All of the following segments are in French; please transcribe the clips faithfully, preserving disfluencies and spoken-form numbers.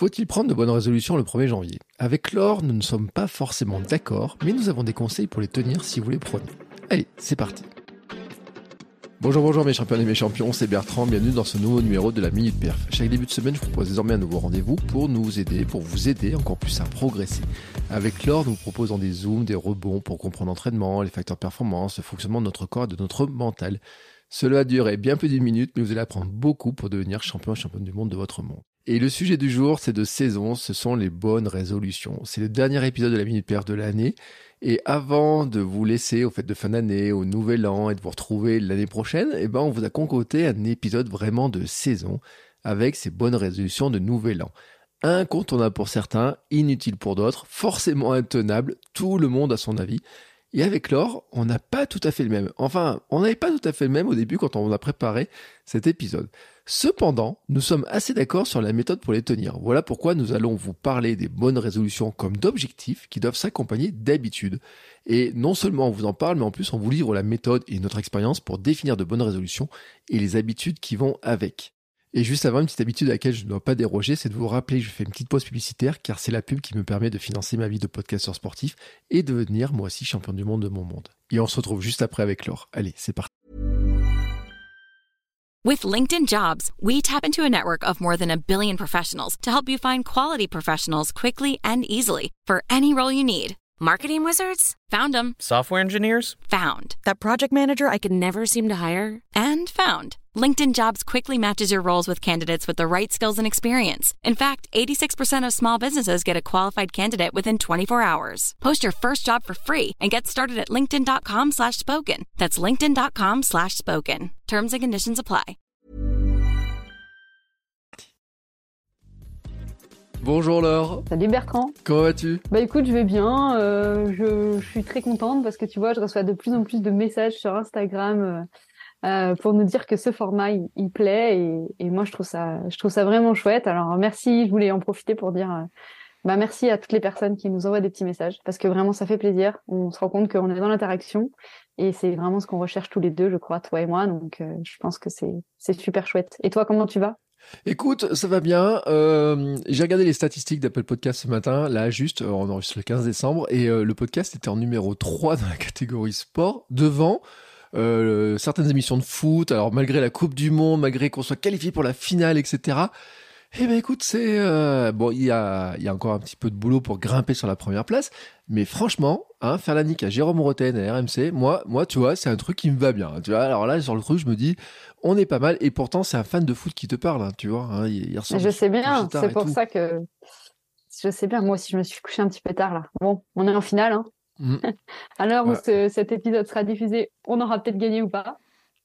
Faut-il prendre de bonnes résolutions le premier janvier ? Avec Laure, nous ne sommes pas forcément d'accord, mais nous avons des conseils pour les tenir si vous les prenez. Allez, c'est parti. Bonjour, bonjour mes champions et mes champions, c'est Bertrand, bienvenue dans ce nouveau numéro de la Minute Perf. Chaque début de semaine, je vous propose désormais un nouveau rendez-vous pour nous aider, pour vous aider encore plus à progresser. Avec Laure, nous vous proposons des zooms, des rebonds pour comprendre l'entraînement, les facteurs de performance, le fonctionnement de notre corps et de notre mental. Cela a duré bien plus d'une minute, mais vous allez apprendre beaucoup pour devenir champion et championne du monde de votre monde. Et le sujet du jour, c'est de saison, ce sont les bonnes résolutions. C'est le dernier épisode de la Minute Perf de l'année. Et avant de vous laisser aux fêtes de fin d'année, au nouvel an et de vous retrouver l'année prochaine, eh ben on vous a concocté un épisode vraiment de saison avec ces bonnes résolutions de nouvel an. Incontournable pour certains, inutile pour d'autres, forcément intenable, tout le monde a son avis. Et avec Laure, on n'a pas tout à fait le même. Enfin, on n'avait pas tout à fait le même au début quand on a préparé cet épisode. Cependant, nous sommes assez d'accord sur la méthode pour les tenir. Voilà pourquoi nous allons vous parler des bonnes résolutions comme d'objectifs qui doivent s'accompagner d'habitudes. Et non seulement on vous en parle, mais en plus on vous livre la méthode et notre expérience pour définir de bonnes résolutions et les habitudes qui vont avec. Et juste avant, une petite habitude à laquelle je ne dois pas déroger, c'est de vous rappeler que je fais une petite pause publicitaire car c'est la pub qui me permet de financer ma vie de podcasteur sportif et de devenir moi aussi champion du monde de mon monde. Et on se retrouve juste après avec Laure. Allez, c'est parti. With LinkedIn Jobs, we tap into a network of more than a billion professionals to help you find quality professionals quickly and easily for any role you need. Marketing wizards? Found them. Software engineers? Found. That project manager I could never seem to hire? And found. LinkedIn Jobs quickly matches your roles with candidates with the right skills and experience. In fact, eighty-six percent of small businesses get a qualified candidate within twenty-four hours. Post your first job for free and get started at linkedin.com slash spoken. That's linkedin.com slash spoken. Terms and conditions apply. Bonjour Laure. Salut Bertrand. Comment vas-tu ? Bah écoute, je vais bien. Euh, je, je suis très contente parce que tu vois, je reçois de plus en plus de messages sur Instagram euh, euh, pour nous dire que ce format il, il plaît et, et moi je trouve ça, je trouve ça vraiment chouette. Alors merci. Je voulais en profiter pour dire, euh, bah merci à toutes les personnes qui nous envoient des petits messages parce que vraiment ça fait plaisir. On se rend compte qu'on est dans l'interaction et c'est vraiment ce qu'on recherche tous les deux, je crois, toi et moi. Donc euh, je pense que c'est c'est super chouette. Et toi, comment tu vas ? Écoute, ça va bien. Euh, j'ai regardé les statistiques d'Apple Podcast ce matin, là juste, on enregistre le quinze décembre, et euh, le podcast était en numéro trois dans la catégorie sport, devant euh, certaines émissions de foot, alors malgré la Coupe du Monde, malgré qu'on soit qualifié pour la finale, et cetera. Eh ben écoute, c'est... Euh, bon, il y a, y a encore un petit peu de boulot pour grimper sur la première place, mais franchement, hein, faire la nique à Jérôme Roten et R M C, moi, moi, tu vois, c'est un truc qui me va bien. Tu vois, alors là, sur le truc, je me dis, on est pas mal, et pourtant, c'est un fan de foot qui te parle, hein, tu vois. Hein, il, il ressemble je sais bien, c'est pour tout. ça que... Je sais bien, moi aussi, je me suis couché un petit peu tard, là. Bon, on est en finale, hein. Mmh. À l'heure ouais. où ce, cet épisode sera diffusé, on aura peut-être gagné ou pas.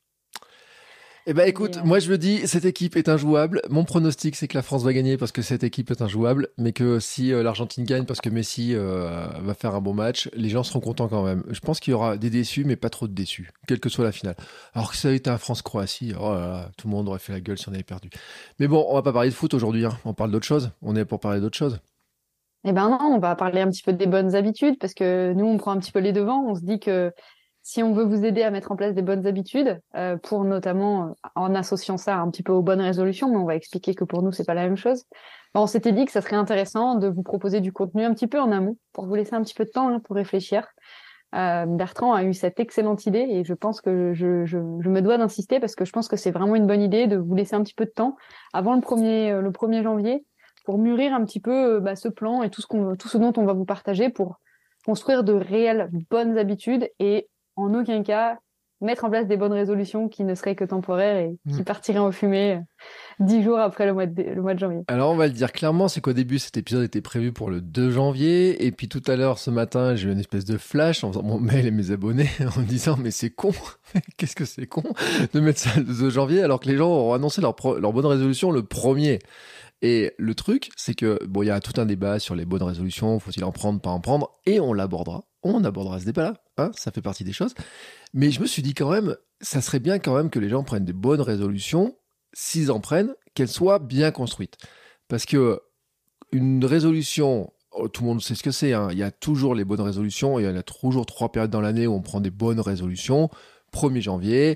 Eh ben écoute, euh... moi je me dis, cette équipe est injouable. Mon pronostic, c'est que la France va gagner parce que cette équipe est injouable, mais que si euh, l'Argentine gagne parce que Messi euh, va faire un bon match, les gens seront contents quand même. Je pense qu'il y aura des déçus, mais pas trop de déçus, quelle que soit la finale. Alors que ça a été un France-Croatie, oh là là, tout le monde aurait fait la gueule si on avait perdu. Mais bon, on va pas parler de foot aujourd'hui, hein. On parle d'autre chose. On est pour parler d'autre chose. Eh ben non, on va parler un petit peu des bonnes habitudes parce que nous, on prend un petit peu les devants. On se dit que si on veut vous aider à mettre en place des bonnes habitudes, euh, pour notamment, euh, en associant ça un petit peu aux bonnes résolutions, mais on va expliquer que pour nous, c'est pas la même chose. Ben, on s'était dit que ça serait intéressant de vous proposer du contenu un petit peu en amont, pour vous laisser un petit peu de temps hein, pour réfléchir. Euh, Bertrand a eu cette excellente idée et je pense que je, je, je me dois d'insister parce que je pense que c'est vraiment une bonne idée de vous laisser un petit peu de temps avant le premier, euh, le premier janvier pour mûrir un petit peu euh, bah, ce plan et tout ce, qu'on, tout ce dont on va vous partager pour construire de réelles bonnes habitudes et en aucun cas, mettre en place des bonnes résolutions qui ne seraient que temporaires et qui mmh. partiraient en fumée dix jours après le mois, de, le mois de janvier. Alors, on va le dire clairement, c'est qu'au début, cet épisode était prévu pour le deux janvier. Et puis tout à l'heure, ce matin, j'ai eu une espèce de flash en faisant mon mail et mes abonnés en me disant « Mais c'est con, qu'est-ce que c'est con de mettre ça le deux janvier alors que les gens auront annoncé leur, pro- leur bonne résolution le premier » Et le truc, c'est que, bon, il y a tout un débat sur les bonnes résolutions, faut-il en prendre, pas en prendre, et on l'abordera. On abordera ce débat-là, hein, ça fait partie des choses. Mais je me suis dit quand même, ça serait bien quand même que les gens prennent des bonnes résolutions, s'ils en prennent, qu'elles soient bien construites. Parce que une résolution, tout le monde sait ce que c'est, hein, il y a toujours les bonnes résolutions, il y en a toujours trois périodes dans l'année où on prend des bonnes résolutions. premier janvier,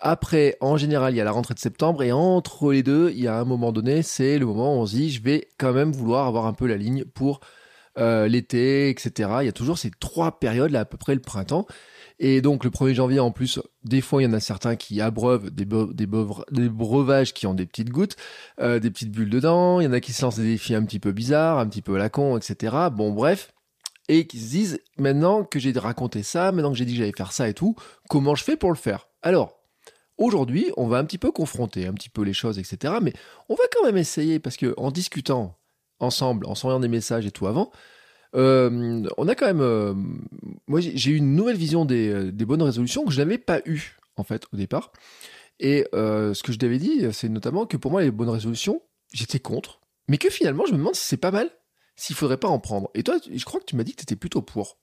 Après, en général, il y a la rentrée de septembre et entre les deux, il y a un moment donné, c'est le moment où on se dit, je vais quand même vouloir avoir un peu la ligne pour euh, l'été, et cetera. Il y a toujours ces trois périodes, là, à peu près le printemps. Et donc, le premier janvier, en plus, des fois, il y en a certains qui abreuvent des, be- des, beuvre- des breuvages qui ont des petites gouttes, euh, des petites bulles dedans. Il y en a qui se lancent des défis un petit peu bizarres, un petit peu à la con, et cetera. Bon, bref. Et qui se disent, maintenant que j'ai raconté ça, maintenant que j'ai dit que j'allais faire ça et tout, comment je fais pour le faire? Alors, aujourd'hui, on va un petit peu confronter un petit peu les choses, et cetera. Mais on va quand même essayer parce que en discutant ensemble, en s'envoyant des messages et tout avant, euh, on a quand même. euh, moi, j'ai j'ai eu une nouvelle vision des, euh, des bonnes résolutions que je n'avais pas eu en fait au départ. Et euh, ce que je t'avais dit, c'est notamment que pour moi, les bonnes résolutions, j'étais contre, mais que finalement, je me demande si c'est pas mal, s'il faudrait pas en prendre. Et toi, je crois que tu m'as dit que tu étais plutôt pour.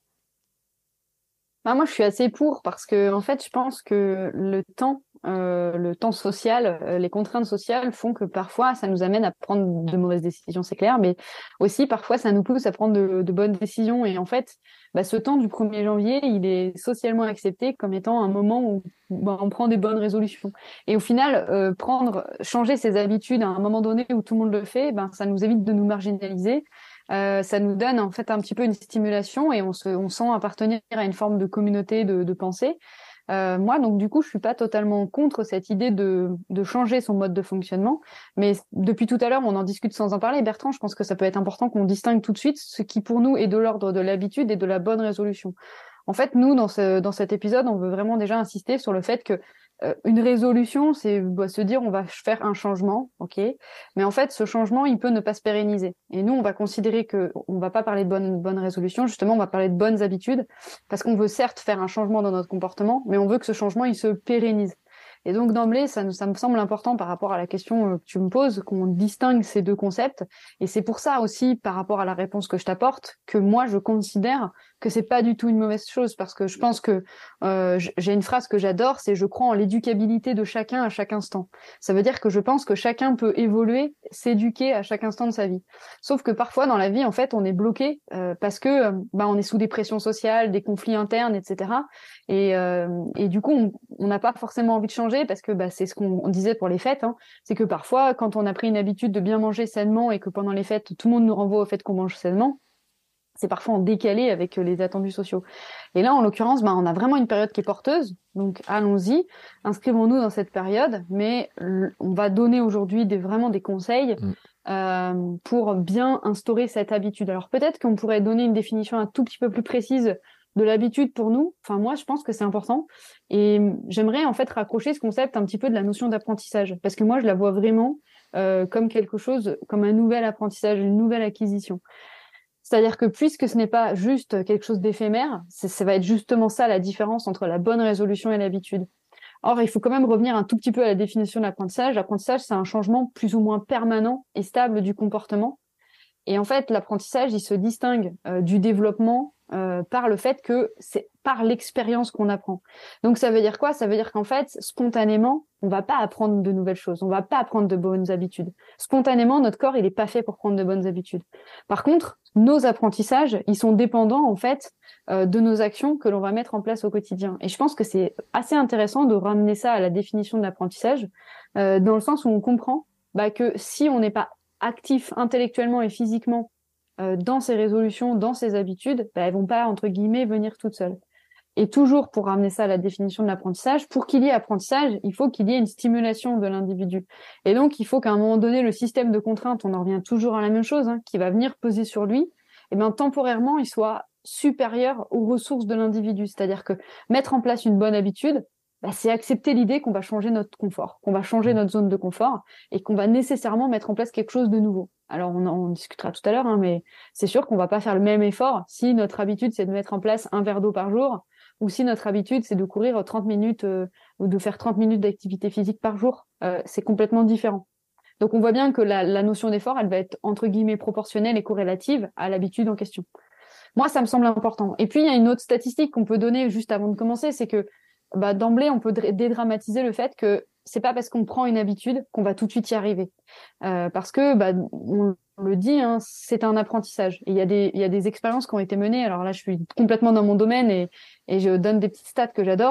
Bah, moi, je suis assez pour parce que, en fait, je pense que le temps, euh, le temps social, euh, les contraintes sociales font que parfois, ça nous amène à prendre de mauvaises décisions, c'est clair, mais aussi parfois, ça nous pousse à prendre de, de bonnes décisions. Et en fait, bah, ce temps du premier janvier, il est socialement accepté comme étant un moment où bah, on prend des bonnes résolutions. Et au final, euh, prendre, changer ses habitudes à un moment donné où tout le monde le fait, ben, ça nous évite de nous marginaliser. Euh, ça nous donne en fait un petit peu une stimulation et on se, on sent appartenir à une forme de communauté de, de pensée. Euh, moi, donc du coup, je suis pas totalement contre cette idée de, de changer son mode de fonctionnement, mais depuis tout à l'heure, on en discute sans en parler. Bertrand, je pense que ça peut être important qu'on distingue tout de suite ce qui pour nous est de l'ordre de l'habitude et de la bonne résolution. En fait, nous, dans ce, dans cet épisode, on veut vraiment déjà insister sur le fait que euh, une résolution, c'est bah, se dire on va faire un changement, ok, mais en fait, ce changement, il peut ne pas se pérenniser. Et nous, on va considérer que on va pas parler de bonnes bonnes résolutions, justement, on va parler de bonnes habitudes, parce qu'on veut certes faire un changement dans notre comportement, mais on veut que ce changement, il se pérennise. Et donc d'emblée, ça, nous- ça me semble important par rapport à la question euh, que tu me poses, qu'on distingue ces deux concepts. Et c'est pour ça aussi, par rapport à la réponse que je t'apporte, que moi, je considère que c'est pas du tout une mauvaise chose, parce que je pense que euh, j- j'ai une phrase que j'adore, c'est je crois en l'éducabilité de chacun à chaque instant. Ça veut dire que je pense que chacun peut évoluer, s'éduquer à chaque instant de sa vie. Sauf que parfois dans la vie, en fait, on est bloqué euh, parce que euh, bah, on est sous des pressions sociales, des conflits internes, et cetera. Et, euh, et du coup, on on n'a pas forcément envie de changer parce que bah, c'est ce qu'on on disait pour les fêtes, hein, c'est que parfois, quand on a pris une habitude de bien manger sainement et que pendant les fêtes, tout le monde nous renvoie au fait qu'on mange sainement, c'est parfois en décalé avec euh, les attendus sociaux. Et là, en l'occurrence, bah, on a vraiment une période qui est porteuse, donc allons-y, inscrivons-nous dans cette période, mais l- on va donner aujourd'hui des, vraiment des conseils Mm. euh, pour bien instaurer cette habitude. Alors peut-être qu'on pourrait donner une définition un tout petit peu plus précise de l'habitude pour nous. Enfin, moi, je pense que c'est important. Et j'aimerais en fait raccrocher ce concept un petit peu de la notion d'apprentissage, parce que moi, je la vois vraiment euh, comme quelque chose, comme un nouvel apprentissage, une nouvelle acquisition. C'est-à-dire que puisque ce n'est pas juste quelque chose d'éphémère, c'est- ça va être justement ça la différence entre la bonne résolution et l'habitude. Or, il faut quand même revenir un tout petit peu à la définition de l'apprentissage. L'apprentissage, c'est un changement plus ou moins permanent et stable du comportement. Et en fait, l'apprentissage, il se distingue euh, du développement euh, par le fait que c'est par l'expérience qu'on apprend. Donc ça veut dire quoi? Ça veut dire qu'en fait, spontanément, on va pas apprendre de nouvelles choses, on va pas apprendre de bonnes habitudes. Spontanément, notre corps, il est pas fait pour prendre de bonnes habitudes. Par contre, nos apprentissages, ils sont dépendants en fait euh, de nos actions que l'on va mettre en place au quotidien. Et je pense que c'est assez intéressant de ramener ça à la définition de l'apprentissage, euh, dans le sens où on comprend bah, que si on n'est pas actif intellectuellement et physiquement euh, dans ses résolutions, dans ses habitudes, bah, elles vont pas, entre guillemets, venir toutes seules. Et toujours pour ramener ça à la définition de l'apprentissage, pour qu'il y ait apprentissage, il faut qu'il y ait une stimulation de l'individu. Et donc, il faut qu'à un moment donné, le système de contraintes, on en revient toujours à la même chose, hein, qui va venir peser sur lui, et bien temporairement, il soit supérieur aux ressources de l'individu. C'est-à-dire que mettre en place une bonne habitude, bah, c'est accepter l'idée qu'on va changer notre confort, qu'on va changer notre zone de confort, et qu'on va nécessairement mettre en place quelque chose de nouveau. Alors, on en on discutera tout à l'heure, hein, mais c'est sûr qu'on va pas faire le même effort si notre habitude, c'est de mettre en place un verre d'eau par jour, ou si notre habitude, c'est de courir trente minutes euh, ou de faire trente minutes d'activité physique par jour. Euh, c'est complètement différent. Donc, on voit bien que la, la notion d'effort, elle va être entre guillemets proportionnelle et corrélative à l'habitude en question. Moi, ça me semble important. Et puis, il y a une autre statistique qu'on peut donner juste avant de commencer, c'est que bah, d'emblée, on peut dédramatiser le fait que c'est pas parce qu'on prend une habitude qu'on va tout de suite y arriver. Euh, parce que, bah, on le dit, hein, c'est un apprentissage. Et il y a des, il y a des expériences qui ont été menées. Alors là, je suis complètement dans mon domaine et, et je donne des petites stats que j'adore.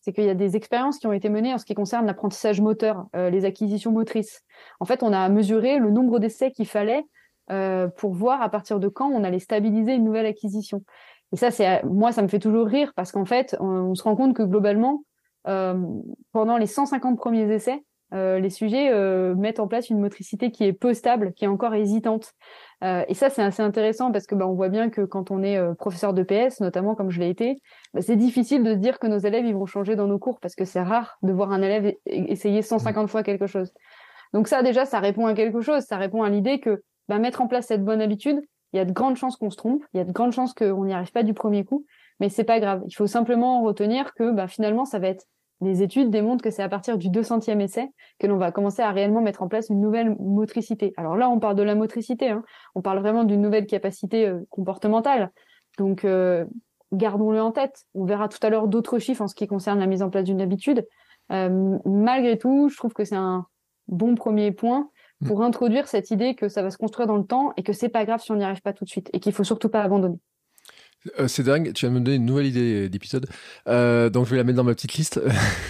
c'est qu'il y a des expériences qui ont été menées en ce qui concerne l'apprentissage moteur, euh, les acquisitions motrices. En fait, on a mesuré le nombre d'essais qu'il fallait euh, pour voir à partir de quand on allait stabiliser une nouvelle acquisition. Et ça, c'est moi, ça me fait toujours rire parce qu'en fait, on, on se rend compte que globalement, euh, pendant les cent cinquante premiers essais, euh, les sujets euh, mettent en place une motricité qui est peu stable, qui est encore hésitante. Euh, et ça, c'est assez intéressant parce que bah, on voit bien que quand on est euh, professeur de P S, notamment comme je l'ai été, bah, c'est difficile de se dire que nos élèves ils vont changer dans nos cours parce que c'est rare de voir un élève e- essayer cent cinquante fois quelque chose. Donc ça, déjà, ça répond à quelque chose. Ça répond à l'idée que bah, mettre en place cette bonne habitude, il y a de grandes chances qu'on se trompe, il y a de grandes chances qu'on n'y arrive pas du premier coup, mais c'est pas grave. Il faut simplement retenir que bah, finalement, ça va être les études démontrent que c'est à partir du deux centième essai que l'on va commencer à réellement mettre en place une nouvelle motricité. Alors là, on parle de la motricité, hein. On parle vraiment d'une nouvelle capacité euh, comportementale. Donc, euh, gardons-le en tête. On verra tout à l'heure d'autres chiffres en ce qui concerne la mise en place d'une habitude. Euh, malgré tout, je trouve que c'est un bon premier point pour introduire cette idée que ça va se construire dans le temps et que c'est pas grave si on n'y arrive pas tout de suite et qu'il faut surtout pas abandonner. Euh, c'est dingue, tu viens de me donner une nouvelle idée d'épisode. Euh, donc je vais la mettre dans ma petite liste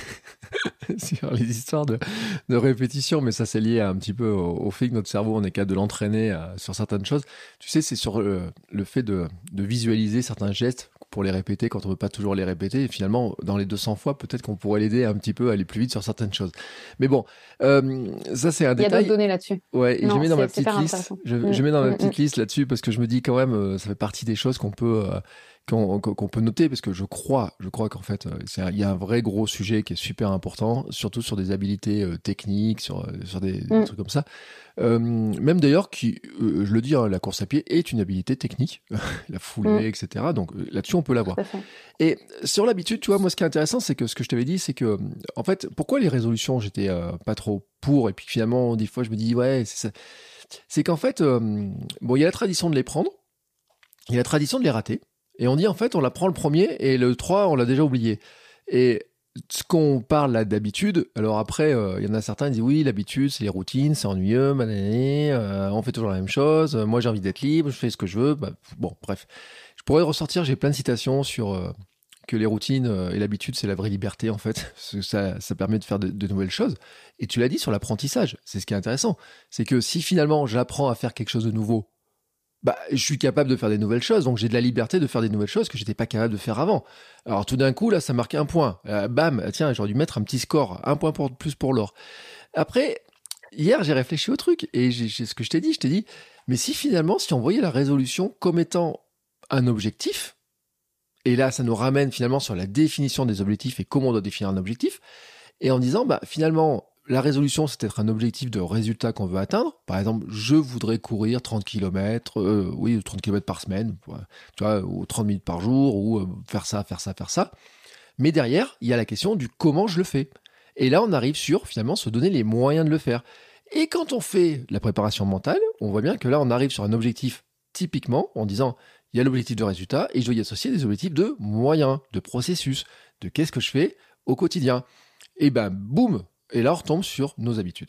sur les histoires de, de répétition, mais ça c'est lié un petit peu au, au fait que notre cerveau, on est capable de l'entraîner euh, sur certaines choses. Tu sais, c'est sur le, le fait de, de visualiser certains gestes pour les répéter quand on veut pas toujours les répéter. Et finalement, dans les deux cents fois, peut-être qu'on pourrait l'aider un petit peu à aller plus vite sur certaines choses. Mais bon, euh, ça c'est un détail. Il y a d'autres données là-dessus. Ouais, et non, je mets dans ma c'est, petite liste. Je, mmh, je mets dans ma mmh, petite mmh. liste là-dessus parce que je me dis quand même, euh, ça fait partie des choses qu'on peut euh, qu'on, qu'on peut noter parce que je crois, je crois qu'en fait, il y a un vrai gros sujet qui est super important, surtout sur des habilités euh, techniques, sur sur des, mmh. des trucs comme ça. Euh, même d'ailleurs, qui, euh, je le dis, hein, la course à pied est une habilité technique, la foulée, mmh. et cetera. Donc euh, là-dessus, on peut l'avoir. Et sur l'habitude, tu vois, moi, ce qui est intéressant, c'est que ce que je t'avais dit, c'est que, en fait, pourquoi les résolutions, j'étais euh, pas trop pour, et puis finalement, des fois, je me dis, ouais, c'est ça. C'est qu'en fait, euh, bon, il y a la tradition de les prendre, il y a la tradition de les rater, et on dit, en fait, on la prend le premier, et le trois, on l'a déjà oublié. Et ce qu'on parle là d'habitude, alors après, il euh, y en a certains qui disent oui, l'habitude, c'est les routines, c'est ennuyeux, manané, euh, on fait toujours la même chose, moi j'ai envie d'être libre, je fais ce que je veux, bah, bon, bref. Je pourrais ressortir, j'ai plein de citations sur euh, que les routines euh, et l'habitude, c'est la vraie liberté en fait, ça, ça permet de faire de, de nouvelles choses. Et tu l'as dit sur l'apprentissage, c'est ce qui est intéressant, c'est que si finalement j'apprends à faire quelque chose de nouveau, bah, je suis capable de faire des nouvelles choses, donc j'ai de la liberté de faire des nouvelles choses que j'étais pas capable de faire avant. Alors tout d'un coup, là, ça marque un point. Euh, bam, tiens, j'aurais dû mettre un petit score, un point pour, plus pour l'or. Après, hier, j'ai réfléchi au truc, et j'ai, j'ai, ce que je t'ai dit, je t'ai dit, mais si finalement, si on voyait la résolution comme étant un objectif, et là, ça nous ramène finalement sur la définition des objectifs et comment on doit définir un objectif, et en disant, bah, finalement, la résolution, c'est peut-être un objectif de résultat qu'on veut atteindre. Par exemple, je voudrais courir trente kilomètres, euh, oui, trente kilomètres par semaine, tu vois, ou trente minutes par jour, ou euh, faire ça, faire ça, faire ça. Mais derrière, il y a la question du comment je le fais. Et là, on arrive sur, finalement, se donner les moyens de le faire. Et quand on fait la préparation mentale, on voit bien que là, on arrive sur un objectif typiquement en disant, il y a l'objectif de résultat et je dois y associer des objectifs de moyens, de processus, de qu'est-ce que je fais au quotidien. Et ben, boum! Et là, on retombe sur nos habitudes.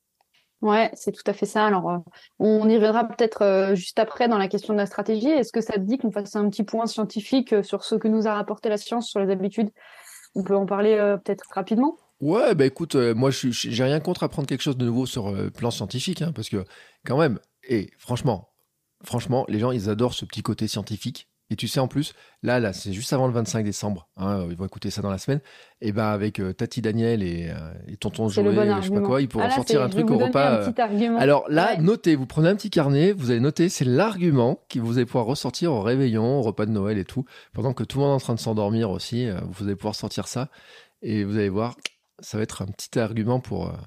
Ouais, c'est tout à fait ça. Alors, euh, on y reviendra peut-être euh, juste après dans la question de la stratégie. Est-ce que ça te dit qu'on fasse un petit point scientifique euh, sur ce que nous a rapporté la science sur les habitudes? On peut en parler euh, peut-être rapidement? Ouais, bah écoute, euh, moi, je, je, j'ai rien contre apprendre quelque chose de nouveau sur le euh, plan scientifique, hein, parce que quand même, et franchement, franchement, les gens, ils adorent ce petit côté scientifique. Et tu sais, en plus, là, là, c'est juste avant le vingt-cinq décembre. Hein, ils vont écouter ça dans la semaine. Et ben, avec euh, Tati Daniel et, euh, et Tonton Joël, bon je sais pas quoi, ils pourront ah là, sortir un truc au repas. Euh... Alors là, ouais. Notez, vous prenez un petit carnet, vous allez noter, c'est l'argument que vous allez pouvoir ressortir au réveillon, au repas de Noël et tout. Pendant que tout le monde est en train de s'endormir aussi, euh, vous allez pouvoir sortir ça. Et vous allez voir, ça va être un petit argument pour, euh,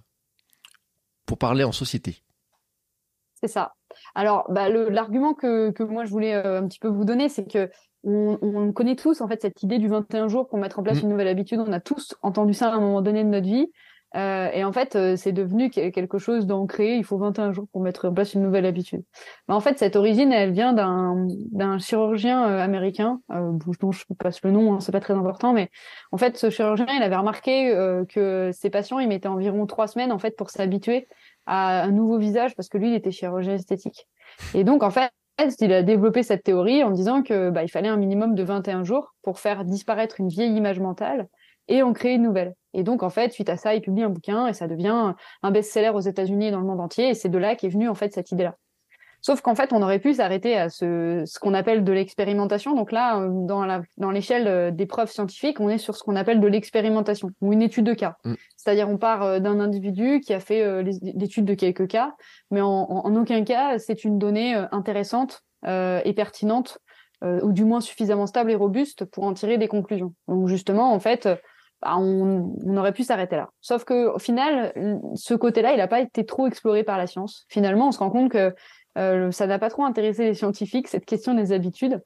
pour parler en société. C'est ça. Alors, bah, le, l'argument que, que moi je voulais euh, un petit peu vous donner, c'est que on, on connaît tous en fait cette idée du vingt et un jours pour mettre en place mmh. une nouvelle habitude. On a tous entendu ça à un moment donné de notre vie, euh, et en fait, euh, c'est devenu quelque chose d'ancré. Il faut vingt et un jours pour mettre en place une nouvelle habitude. Mais en fait, cette origine, elle vient d'un, d'un chirurgien euh, américain, euh, dont je passe le nom, hein, c'est pas très important, mais en fait, ce chirurgien, il avait remarqué euh, que ses patients, ils mettaient environ trois semaines en fait pour s'habituer à un nouveau visage parce que lui, il était chirurgien esthétique. Et donc, en fait, il a développé cette théorie en disant que bah, il fallait un minimum de vingt et un jours pour faire disparaître une vieille image mentale et en créer une nouvelle. Et donc, en fait, suite à ça, il publie un bouquin et ça devient un best-seller aux États-Unis et dans le monde entier. Et c'est de là qu'est venue, en fait, cette idée-là. Sauf qu'en fait, on aurait pu s'arrêter à ce, ce qu'on appelle de l'expérimentation. Donc là, dans la, dans l'échelle des preuves scientifiques, on est sur ce qu'on appelle de l'expérimentation ou une étude de cas. Mm. C'est-à-dire, on part d'un individu qui a fait l'étude de quelques cas, mais en, en, en aucun cas, c'est une donnée intéressante euh, et pertinente, euh, ou du moins suffisamment stable et robuste pour en tirer des conclusions. Donc justement, en fait, bah, on, on aurait pu s'arrêter là. Sauf que au final, ce côté-là, il n'a pas été trop exploré par la science. Finalement, on se rend compte que Euh, ça n'a pas trop intéressé les scientifiques, cette question des habitudes.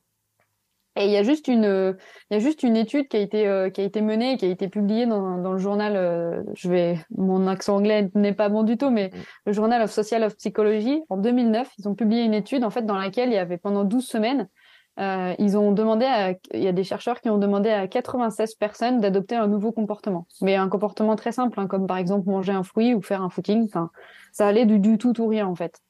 Et il y a juste une, euh, il y a juste une étude qui a été, euh, qui a été menée, qui a été publiée dans, dans le journal. Euh, je vais, mon accent anglais n'est pas bon du tout, mais le Journal of Social of Psychology en deux mille neuf, ils ont publié une étude en fait dans laquelle il y avait pendant douze semaines, euh, ils ont demandé, à, il y a des chercheurs qui ont demandé à quatre-vingt-seize personnes d'adopter un nouveau comportement, mais un comportement très simple, hein, comme par exemple manger un fruit ou faire un footing. Enfin, ça allait du, du tout ou rien en fait.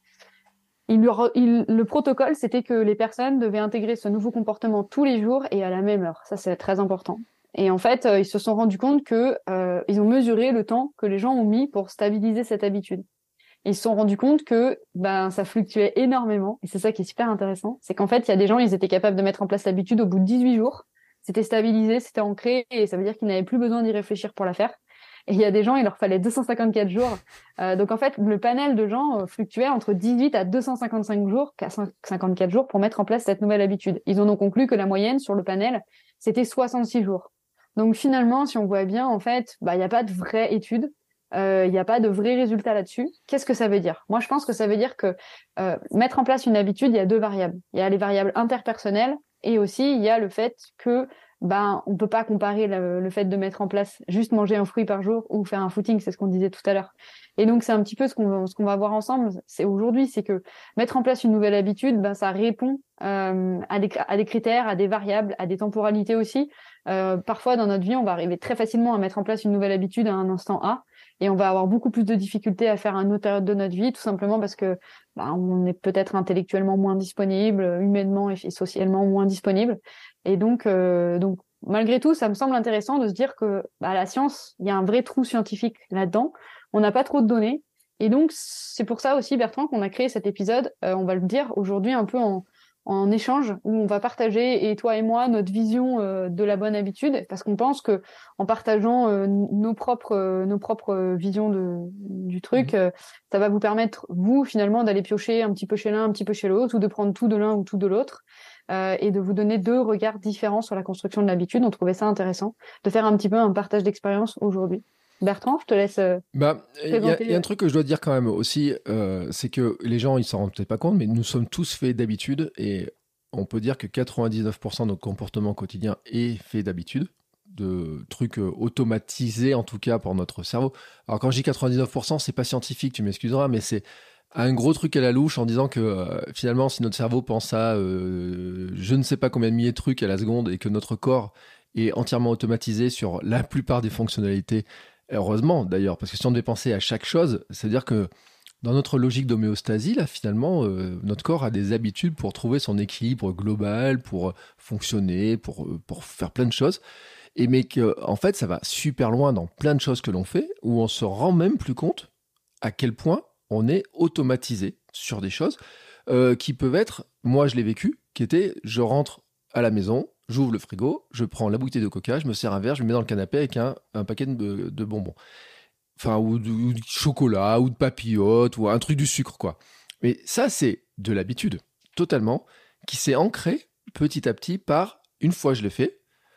Il, il, le protocole, c'était que les personnes devaient intégrer ce nouveau comportement tous les jours et à la même heure. Ça, c'est très important. Et en fait, euh, ils se sont rendus compte que euh, ils ont mesuré le temps que les gens ont mis pour stabiliser cette habitude. Et ils se sont rendus compte que ben ça fluctuait énormément. Et c'est ça qui est super intéressant, c'est qu'en fait, il y a des gens, ils étaient capables de mettre en place l'habitude au bout de dix-huit jours. C'était stabilisé, c'était ancré, et ça veut dire qu'ils n'avaient plus besoin d'y réfléchir pour la faire. Et il y a des gens, il leur fallait deux cent cinquante-quatre jours. Euh, donc en fait, le panel de gens euh, fluctuait entre dix-huit à deux cent cinquante-cinq jours, cinquante-quatre jours pour mettre en place cette nouvelle habitude. Ils ont donc conclu que la moyenne sur le panel, c'était soixante-six jours. Donc finalement, si on voit bien, en fait, bah il n'y a pas de vraie étude, il euh, n'y a pas de vrais résultats là-dessus. Qu'est-ce que ça veut dire? Moi, je pense que ça veut dire que euh, mettre en place une habitude, il y a deux variables. Il y a les variables interpersonnelles et aussi il y a le fait que ben on peut pas comparer le, le fait de mettre en place juste manger un fruit par jour ou faire un footing, c'est ce qu'on disait tout à l'heure. Et donc c'est un petit peu ce qu'on ce qu'on va voir ensemble. C'est aujourd'hui, c'est que mettre en place une nouvelle habitude, ben ça répond euh, à des à des critères, à des variables, à des temporalités aussi. Euh, parfois dans notre vie, on va arriver très facilement à mettre en place une nouvelle habitude à un instant A, et on va avoir beaucoup plus de difficultés à faire à une autre période de notre vie, tout simplement parce que ben, on est peut-être intellectuellement moins disponible, humainement et socialement moins disponible. Et donc, euh, donc, malgré tout, ça me semble intéressant de se dire que bah, la science, il y a un vrai trou scientifique là-dedans. On n'a pas trop de données. Et donc, c'est pour ça aussi, Bertrand, qu'on a créé cet épisode, euh, on va le dire aujourd'hui un peu en, en échange, où on va partager, et toi et moi, notre vision euh, de la bonne habitude, parce qu'on pense que en partageant euh, nos propres euh, nos propres visions de, du truc, mmh. euh, ça va vous permettre, vous, finalement, d'aller piocher un petit peu chez l'un, un petit peu chez l'autre, ou de prendre tout de l'un ou tout de l'autre. Euh, et de vous donner deux regards différents sur la construction de l'habitude. On trouvait ça intéressant de faire un petit peu un partage d'expérience aujourd'hui. Bertrand, je te laisse euh, bah, présenter. Il y, y a un truc que je dois dire quand même aussi, euh, c'est que les gens, ils s'en rendent peut-être pas compte, mais nous sommes tous faits d'habitude, et on peut dire que quatre-vingt-dix-neuf pour cent de notre comportement quotidien est fait d'habitude, de trucs euh, automatisés en tout cas pour notre cerveau. Alors quand je dis quatre-vingt-dix-neuf pour cent, c'est pas scientifique, tu m'excuseras, mais c'est un gros truc à la louche en disant que euh, finalement si notre cerveau pense à euh, je ne sais pas combien de milliers de trucs à la seconde et que notre corps est entièrement automatisé sur la plupart des fonctionnalités, heureusement d'ailleurs, parce que si on devait penser à chaque chose, c'est-à-dire que dans notre logique d'homéostasie, là finalement euh, notre corps a des habitudes pour trouver son équilibre global, pour fonctionner, pour, pour faire plein de choses, et mais que en fait ça va super loin dans plein de choses que l'on fait, où on se rend même plus compte à quel point on est automatisé sur des choses euh, qui peuvent être, moi je l'ai vécu, qui était, je rentre à la maison, j'ouvre le frigo, je prends la bouteille de coca, je me sers un verre, je me mets dans le canapé avec un, un paquet de, de bonbons. Enfin, ou de, ou de chocolat, ou de papillotes, ou un truc du sucre, quoi. Mais ça, c'est de l'habitude, totalement, qui s'est ancrée petit à petit par, une fois je l'ai fait,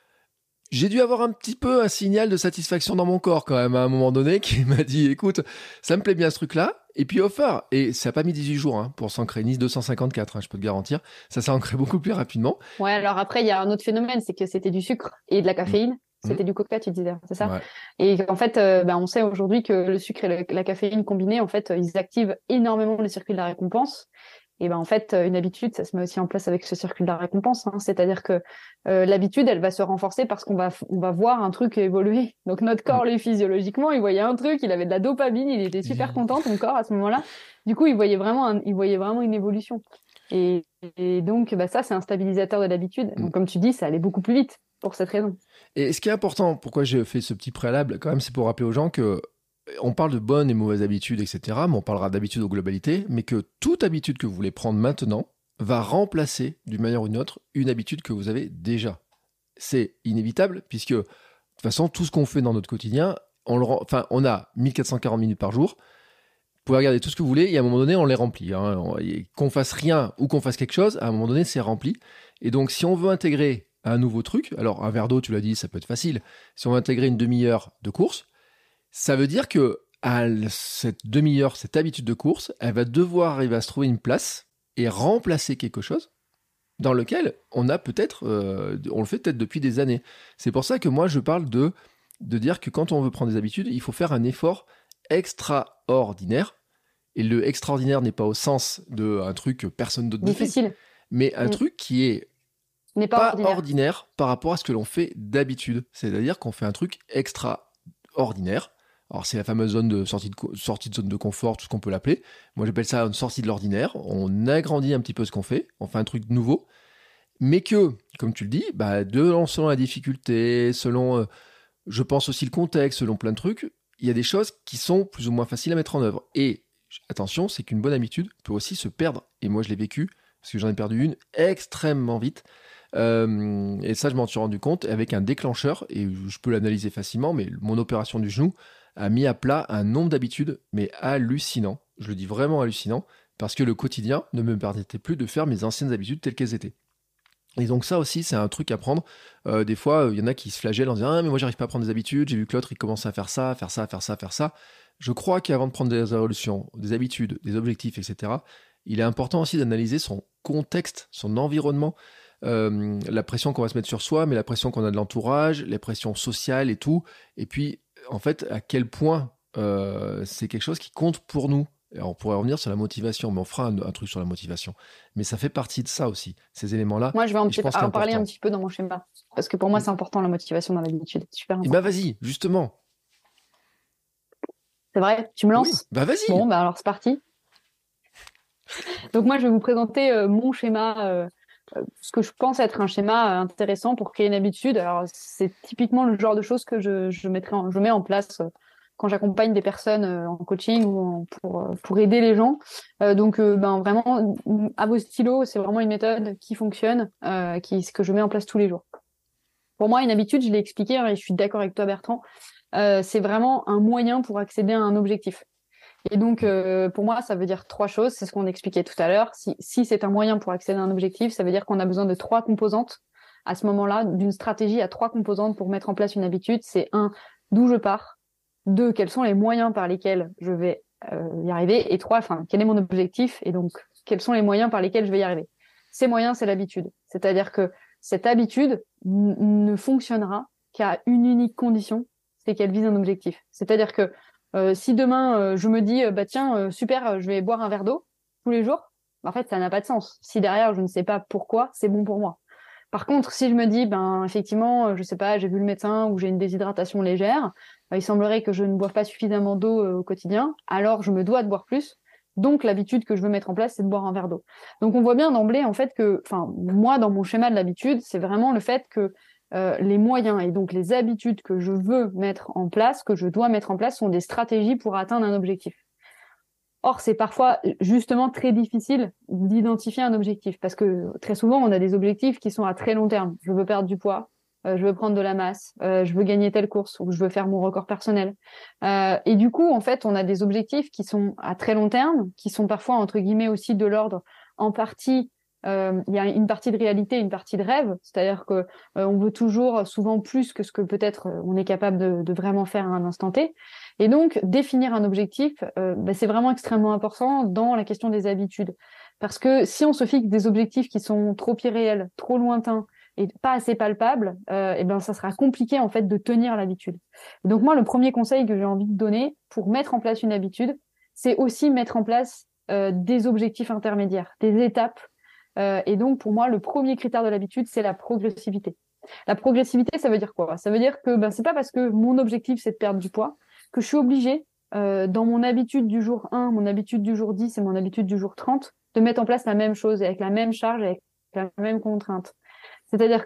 j'ai dû avoir un petit peu un signal de satisfaction dans mon corps quand même à un moment donné qui m'a dit écoute, ça me plaît bien ce truc-là, et puis offert. Et ça n'a pas mis dix-huit jours hein, pour s'ancrer, ni deux cent cinquante-quatre, hein, je peux te garantir. Ça s'est ancré beaucoup plus rapidement. Ouais, alors après, il y a un autre phénomène, c'est que c'était du sucre et de la caféine. Mmh. C'était mmh. du coca, tu disais, c'est ça ouais. Et en fait, euh, bah, on sait aujourd'hui que le sucre et le, la caféine combinés, en fait, ils activent énormément les circuits de la récompense. Et ben en fait, une habitude, ça se met aussi en place avec ce circuit de la récompense. Hein. C'est-à-dire que euh, l'habitude, elle va se renforcer parce qu'on va on va voir un truc évoluer. Donc notre corps, lui, physiologiquement, il voyait un truc, il avait de la dopamine, il était super content, ton corps à ce moment-là. Du coup, il voyait vraiment, un, il voyait vraiment une évolution. Et, et donc, bah ça, c'est un stabilisateur de l'habitude. Donc comme tu dis, ça allait beaucoup plus vite. pour cette raison. Et ce qui est important, pourquoi j'ai fait ce petit préalable, quand même, c'est pour rappeler aux gens que on parle de bonnes et mauvaises habitudes, et cetera, mais on parlera d'habitudes aux globalités, mais que toute habitude que vous voulez prendre maintenant va remplacer, d'une manière ou d'une autre, une habitude que vous avez déjà. C'est inévitable, puisque, de toute façon, tout ce qu'on fait dans notre quotidien, on, le, enfin, on a mille quatre cent quarante minutes par jour, vous pouvez regarder tout ce que vous voulez, et à un moment donné, on les remplit. Hein. Qu'on fasse rien ou qu'on fasse quelque chose, à un moment donné, c'est rempli. Et donc, si on veut intégrer un nouveau truc, alors un verre d'eau, tu l'as dit, ça peut être facile. Si on veut intégrer une demi-heure de course, ça veut dire que à cette demi-heure, cette habitude de course, elle va devoir arriver à se trouver une place et remplacer quelque chose dans lequel on a peut-être, euh, on le fait peut-être depuis des années. C'est pour ça que moi, je parle de, de dire que quand on veut prendre des habitudes, il faut faire un effort extraordinaire. Et le extraordinaire n'est pas au sens d'un truc que personne d'autre ne fait, mais un mmh. truc qui est n'est pas, pas ordinaire. ordinaire par rapport à ce que l'on fait d'habitude. C'est-à-dire qu'on fait un truc extraordinaire. Alors, c'est la fameuse zone de sortie de, sortie de zone de confort, tout ce qu'on peut l'appeler. Moi, j'appelle ça une sortie de l'ordinaire. On agrandit un petit peu ce qu'on fait. On fait un truc nouveau. Mais que, comme tu le dis, bah, de, selon la difficulté, selon, euh, je pense aussi le contexte, selon plein de trucs, il y a des choses qui sont plus ou moins faciles à mettre en œuvre. Et attention, c'est qu'une bonne habitude peut aussi se perdre. Et moi, je l'ai vécu, parce que j'en ai perdu une extrêmement vite. Euh, et ça, je m'en suis rendu compte avec un déclencheur, et je peux l'analyser facilement, mais mon opération du genou a mis à plat un nombre d'habitudes, mais hallucinant. Je le dis vraiment hallucinant, parce que le quotidien ne me permettait plus de faire mes anciennes habitudes telles qu'elles étaient. Et donc ça aussi, c'est un truc à prendre. Euh, des fois, il y en a qui se flagellent en disant « Ah, mais moi, j'arrive pas à prendre des habitudes, j'ai vu que l'autre, il commence à faire ça, à faire ça, à faire ça, à faire ça. » Je crois qu'avant de prendre des résolutions, des habitudes, des objectifs, et cetera, il est important aussi d'analyser son contexte, son environnement, euh, la pression qu'on va se mettre sur soi, mais la pression qu'on a de l'entourage, les pressions sociales et tout. Et puis, en fait, à quel point euh, c'est quelque chose qui compte pour nous. Alors, on pourrait revenir sur la motivation, mais on fera un, un truc sur la motivation. Mais ça fait partie de ça aussi, ces éléments-là. Moi, je vais en, je en parler un petit peu dans mon schéma. Parce que pour moi, c'est important, la motivation dans l'habitude. C'est super important. Et bah, vas-y, justement. C'est vrai, tu me lances ? Oui, bah vas-y. Bon, bah alors c'est parti. Donc moi, je vais vous présenter euh, mon schéma, euh, ce que je pense être un schéma intéressant pour créer une habitude. Alors c'est typiquement le genre de choses que je, je, mettrai en, je mets en place euh, quand j'accompagne des personnes euh, en coaching ou en, pour, euh, pour aider les gens. Euh, donc euh, ben, vraiment, à vos stylos, c'est vraiment une méthode qui fonctionne, euh, qui, que je mets en place tous les jours. Pour moi, une habitude, je l'ai expliqué, hein, et je suis d'accord avec toi, Bertrand, Euh, c'est vraiment un moyen pour accéder à un objectif. Et donc, euh, pour moi, ça veut dire trois choses. C'est ce qu'on expliquait tout à l'heure. Si, si c'est un moyen pour accéder à un objectif, ça veut dire qu'on a besoin de trois composantes. À ce moment-là, d'une stratégie à trois composantes pour mettre en place une habitude. C'est un, d'où je pars. Deux, quels sont les moyens par lesquels je vais euh, y arriver. Et trois, enfin, quel est mon objectif. Et donc, quels sont les moyens par lesquels je vais y arriver. Ces moyens, c'est l'habitude. C'est-à-dire que cette habitude n- ne fonctionnera qu'à une unique condition, c'est qu'elle vise un objectif. C'est-à-dire que euh, si demain euh, je me dis euh, bah tiens euh, super, je vais boire un verre d'eau tous les jours, bah, en fait ça n'a pas de sens. Si derrière je ne sais pas pourquoi, c'est bon pour moi. Par contre, si je me dis ben effectivement, euh, je sais pas, j'ai vu le médecin ou j'ai une déshydratation légère, bah, il semblerait que je ne boive pas suffisamment d'eau euh, au quotidien, alors je me dois de boire plus. Donc l'habitude que je veux mettre en place, c'est de boire un verre d'eau. Donc on voit bien d'emblée en fait que, enfin moi dans mon schéma de l'habitude, c'est vraiment le fait que Euh, les moyens et donc les habitudes que je veux mettre en place, que je dois mettre en place, sont des stratégies pour atteindre un objectif. Or, c'est parfois justement très difficile d'identifier un objectif parce que très souvent, on a des objectifs qui sont à très long terme. Je veux perdre du poids, euh, je veux prendre de la masse, euh, je veux gagner telle course ou je veux faire mon record personnel. Euh, et du coup, en fait, on a des objectifs qui sont à très long terme, qui sont parfois, entre guillemets, aussi de l'ordre en partie. Euh, il y a une partie de réalité, une partie de rêve, c'est-à-dire que euh, on veut toujours souvent plus que ce que peut-être euh, on est capable de, de vraiment faire à un instant T. Et donc définir un objectif, euh, bah, c'est vraiment extrêmement important dans la question des habitudes, parce que si on se fixe des objectifs qui sont trop irréels, trop lointains et pas assez palpables, euh, et ben ça sera compliqué en fait de tenir l'habitude. Et donc moi, le premier conseil que j'ai envie de donner pour mettre en place une habitude, c'est aussi mettre en place euh, des objectifs intermédiaires, des étapes. Euh, et donc, pour moi, le premier critère de l'habitude, c'est la progressivité. La progressivité, ça veut dire quoi ? Ça veut dire que ben, c'est pas parce que mon objectif, c'est de perdre du poids, que je suis obligée, euh, dans mon habitude du jour un, mon habitude du jour dix et mon habitude du jour trente, de mettre en place la même chose, avec la même charge, avec la même contrainte. C'est-à-dire que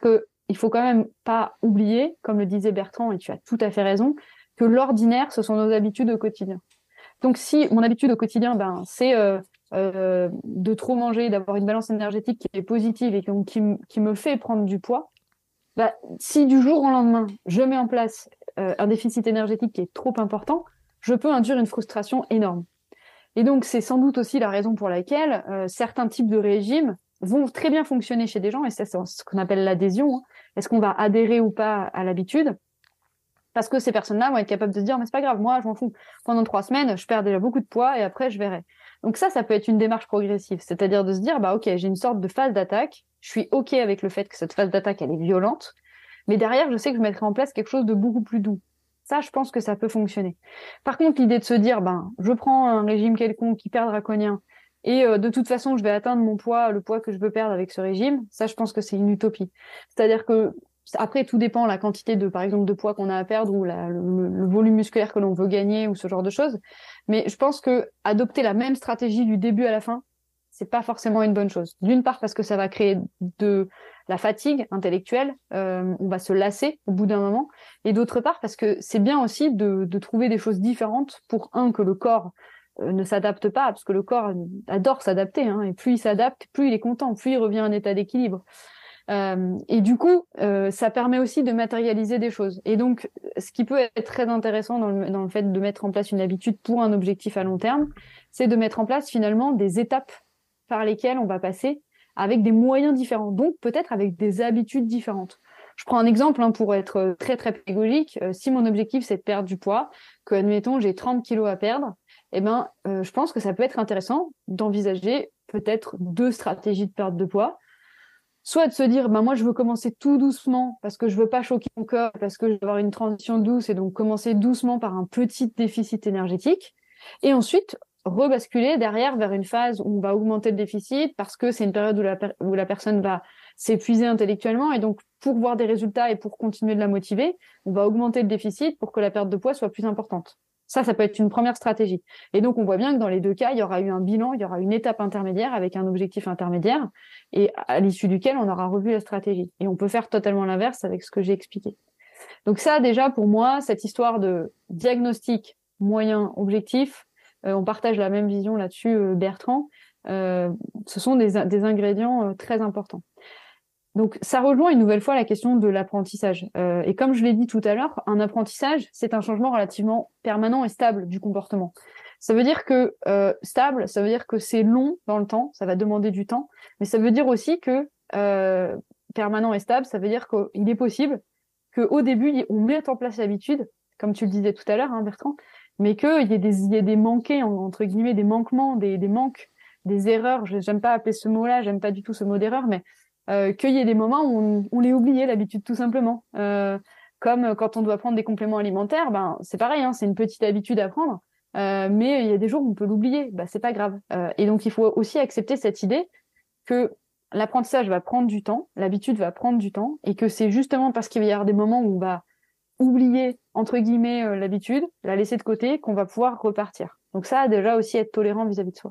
il faut quand même pas oublier, comme le disait Bertrand, et tu as tout à fait raison, que l'ordinaire, ce sont nos habitudes au quotidien. Donc, si mon habitude au quotidien, ben, c'est euh, euh, de trop manger, d'avoir une balance énergétique qui est positive et qui, qui me fait prendre du poids, ben, si du jour au lendemain, je mets en place euh, un déficit énergétique qui est trop important, je peux induire une frustration énorme. Et donc, c'est sans doute aussi la raison pour laquelle euh, certains types de régimes vont très bien fonctionner chez des gens, et c'est ce qu'on appelle l'adhésion. Hein. Est-ce qu'on va adhérer ou pas à l'habitude ? Parce que ces personnes-là vont être capables de se dire, mais c'est pas grave, moi, je m'en fous. Pendant trois semaines, je perds déjà beaucoup de poids et après, je verrai. Donc ça, ça peut être une démarche progressive. C'est-à-dire de se dire, bah, ok, j'ai une sorte de phase d'attaque. Je suis ok avec le fait que cette phase d'attaque, elle est violente. Mais derrière, je sais que je mettrai en place quelque chose de beaucoup plus doux. Ça, je pense que ça peut fonctionner. Par contre, l'idée de se dire, ben, je prends un régime quelconque hyper draconien et euh, de toute façon, je vais atteindre mon poids, le poids que je veux perdre avec ce régime, ça, je pense que c'est une utopie. C'est-à-dire que après, tout dépend la quantité de, par exemple, de poids qu'on a à perdre ou la, le, le volume musculaire que l'on veut gagner ou ce genre de choses. Mais je pense que adopter la même stratégie du début à la fin, c'est pas forcément une bonne chose. D'une part parce que ça va créer de la fatigue intellectuelle, euh, on va se lasser au bout d'un moment, et d'autre part parce que c'est bien aussi de, de trouver des choses différentes pour, un, que le corps euh, ne s'adapte pas, parce que le corps adore s'adapter, hein, et plus il s'adapte, plus il est content, plus il revient à un état d'équilibre. Euh, et du coup, euh, ça permet aussi de matérialiser des choses. Et donc, ce qui peut être très intéressant dans le, dans le fait de mettre en place une habitude pour un objectif à long terme, c'est de mettre en place finalement des étapes par lesquelles on va passer avec des moyens différents, donc peut-être avec des habitudes différentes. Je prends un exemple hein, pour être très très pédagogique. Euh, si mon objectif c'est de perdre du poids, que admettons j'ai trente kilos à perdre, eh ben, euh, je pense que ça peut être intéressant d'envisager peut-être deux stratégies de perte de poids. Soit de se dire, ben moi, je veux commencer tout doucement parce que je veux pas choquer mon corps, parce que je veux avoir une transition douce et donc commencer doucement par un petit déficit énergétique. Et ensuite, rebasculer derrière vers une phase où on va augmenter le déficit parce que c'est une période où la, per- où la personne va s'épuiser intellectuellement et donc pour voir des résultats et pour continuer de la motiver, on va augmenter le déficit pour que la perte de poids soit plus importante. Ça, ça peut être une première stratégie. Et donc, on voit bien que dans les deux cas, il y aura eu un bilan, il y aura une étape intermédiaire avec un objectif intermédiaire et à l'issue duquel on aura revu la stratégie. Et on peut faire totalement l'inverse avec ce que j'ai expliqué. Donc ça, déjà, pour moi, cette histoire de diagnostic, moyen, objectif, euh, on partage la même vision là-dessus, euh, Bertrand, euh, ce sont des, des ingrédients euh, très importants. Donc, ça rejoint une nouvelle fois la question de l'apprentissage. Euh, et comme je l'ai dit tout à l'heure, un apprentissage, c'est un changement relativement permanent et stable du comportement. Ça veut dire que euh, stable, ça veut dire que c'est long dans le temps, ça va demander du temps, mais ça veut dire aussi que euh, permanent et stable, ça veut dire qu'il est possible qu'au début, on mette en place l'habitude, comme tu le disais tout à l'heure, hein, Bertrand, mais qu'il y ait des, il y ait des manqués, entre guillemets, des manquements, des, des manques, des erreurs. Je, j'aime pas appeler ce mot-là, j'aime pas du tout ce mot d'erreur, mais Euh, qu'il y ait des moments où on, on l'ait oublié l'habitude tout simplement. Euh, comme quand on doit prendre des compléments alimentaires, ben c'est pareil, hein, c'est une petite habitude à prendre, euh, mais il y a des jours où on peut l'oublier, ben c'est pas grave. Euh, et donc il faut aussi accepter cette idée que l'apprentissage va prendre du temps, l'habitude va prendre du temps, et que c'est justement parce qu'il va y avoir des moments où on va oublier entre guillemets euh, l'habitude, la laisser de côté, qu'on va pouvoir repartir. Donc ça, déjà aussi être tolérant vis-à-vis de soi.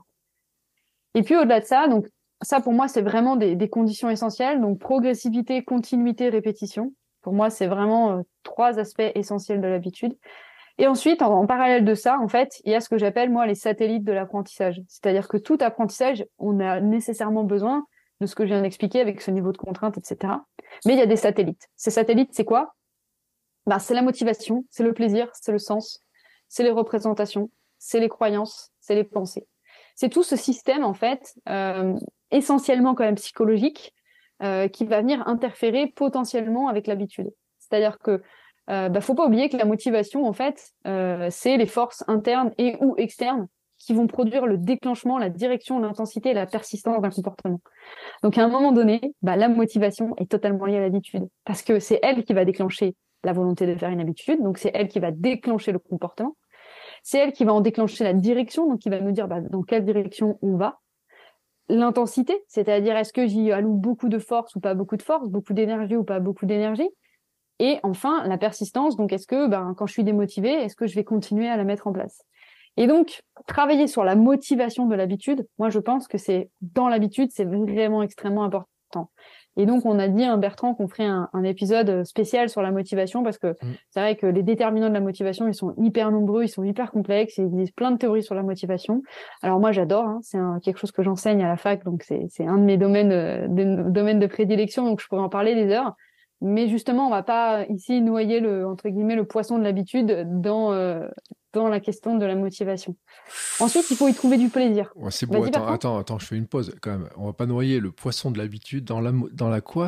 Et puis au-delà de ça, donc ça, pour moi, c'est vraiment des, des conditions essentielles. Donc, progressivité, continuité, répétition. Pour moi, c'est vraiment euh, trois aspects essentiels de l'habitude. Et ensuite, en, en parallèle de ça, en fait, il y a ce que j'appelle, moi, les satellites de l'apprentissage. C'est-à-dire que tout apprentissage, on a nécessairement besoin de ce que je viens d'expliquer avec ce niveau de contrainte, et cetera. Mais il y a des satellites. Ces satellites, c'est quoi ? Ben, c'est la motivation, c'est le plaisir, c'est le sens, c'est les représentations, c'est les croyances, c'est les pensées. C'est tout ce système, en fait, euh, essentiellement quand même psychologique, euh, qui va venir interférer potentiellement avec l'habitude. C'est-à-dire que euh, bah, faut pas oublier que la motivation, en fait, euh, c'est les forces internes et ou externes qui vont produire le déclenchement, la direction, l'intensité et la persistance d'un comportement. Donc, à un moment donné, bah, la motivation est totalement liée à l'habitude, parce que c'est elle qui va déclencher la volonté de faire une habitude, donc c'est elle qui va déclencher le comportement. C'est elle qui va en déclencher la direction, donc qui va nous dire bah, dans quelle direction on va. L'intensité, c'est-à-dire est-ce que j'y alloue beaucoup de force ou pas beaucoup de force, beaucoup d'énergie ou pas beaucoup d'énergie. Et enfin, la persistance, donc est-ce que ben, quand je suis démotivée, est-ce que je vais continuer à la mettre en place. Et donc, travailler sur la motivation de l'habitude, moi je pense que c'est dans l'habitude, c'est vraiment extrêmement important. Et donc, on a dit à Bertrand qu'on ferait un, un épisode spécial sur la motivation parce que mmh. c'est vrai que les déterminants de la motivation, ils sont hyper nombreux, ils sont hyper complexes, il existe plein de théories sur la motivation. Alors moi, j'adore, hein, c'est un, quelque chose que j'enseigne à la fac, donc c'est, c'est un de mes domaines, euh, de, domaines de prédilection, donc je pourrais en parler des heures. Mais justement, on va pas ici noyer le, entre guillemets, le poisson de l'habitude dans, euh, dans la question de la motivation. Ensuite, il faut y trouver du plaisir. Ouais, c'est beau. Attends, attends, attends, je fais une pause quand même. On va pas noyer le poisson de l'habitude dans la, dans la quoi?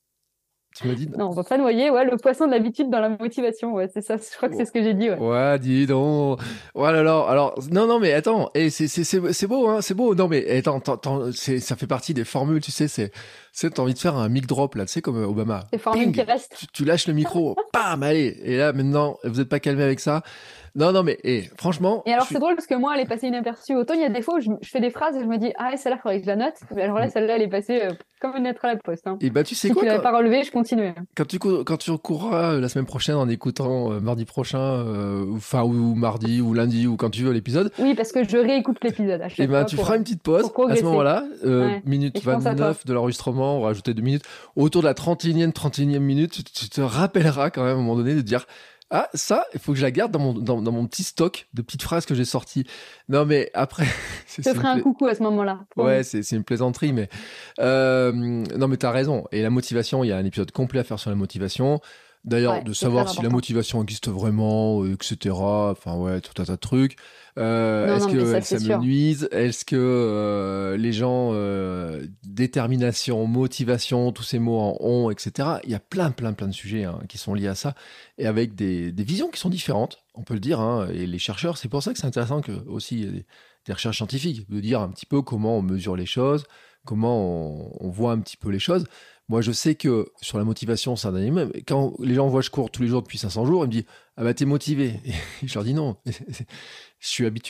Tu m'as dit? Non, on va pas noyer, ouais, le poisson de l'habitude dans la motivation. Ouais, c'est ça. Je crois que c'est ce que j'ai dit. Ouais. Ouais, dis donc. Voilà, alors, alors, non, non, mais attends. Et c'est, c'est, c'est, c'est beau, hein, c'est beau. Non, mais attends, attends, c'est, ça fait partie des formules, tu sais, c'est, c'est, t'as envie de faire un mic drop là, tu sais, comme Obama. Les formules qui restent. Tu, tu lâches le micro, bam, allez. Et là, maintenant, vous êtes pas calmé avec ça. Non, non, mais et, franchement. Et alors, c'est suis... drôle parce que moi, elle est passée inaperçue. Autant il y a des fois où je, je fais des phrases et je me dis, ah, celle-là, il faudrait que je la note. Mais alors là, celle-là, elle est passée euh, comme une lettre à la poste. Hein. Et bah, tu sais si quoi? Si tu quand... l'avais pas relevée, je continuais. Quand tu, quand tu courras euh, la semaine prochaine en écoutant euh, mardi prochain, euh, enfin, ou, ou mardi, ou lundi, ou quand tu veux l'épisode. Oui, parce que je réécoute l'épisode à chaque et ben, fois. Tu pour, feras une petite pause à ce moment-là, euh, ouais. minute vingt-neuf de l'enregistrement, on va rajouter deux minutes. Autour de la trente et unième, trente et unième minute, tu, tu te rappelleras quand même à un moment donné de dire. Ah, ça, il faut que je la garde dans mon, dans, dans mon petit stock de petites phrases que j'ai sorties. Non, mais après... Je te ferai un pla... coucou à ce moment-là. Ouais, c'est, c'est une plaisanterie, mais... Euh, non, mais t'as raison. Et la motivation, il y a un épisode complet à faire sur la motivation. D'ailleurs, ouais, de savoir si la motivation existe vraiment, et cetera. Enfin, ouais, tout un tas de trucs. Euh, non, est-ce non, que ça, ça me nuise? Est-ce que euh, les gens... Euh, détermination, motivation, tous ces mots en on, et cetera. Il y a plein, plein, plein de sujets hein, qui sont liés à ça. Et avec des, des visions qui sont différentes, on peut le dire. Hein, et les chercheurs, c'est pour ça que c'est intéressant que aussi des, des recherches scientifiques, de dire un petit peu comment on mesure les choses, comment on, on voit un petit peu les choses. Moi, je sais que sur la motivation, c'est un animal. Quand les gens voient que je cours tous les jours depuis cinq cents jours, ils me disent « Ah bah, t'es motivé ?» Et je leur dis « Non, je suis habitué. »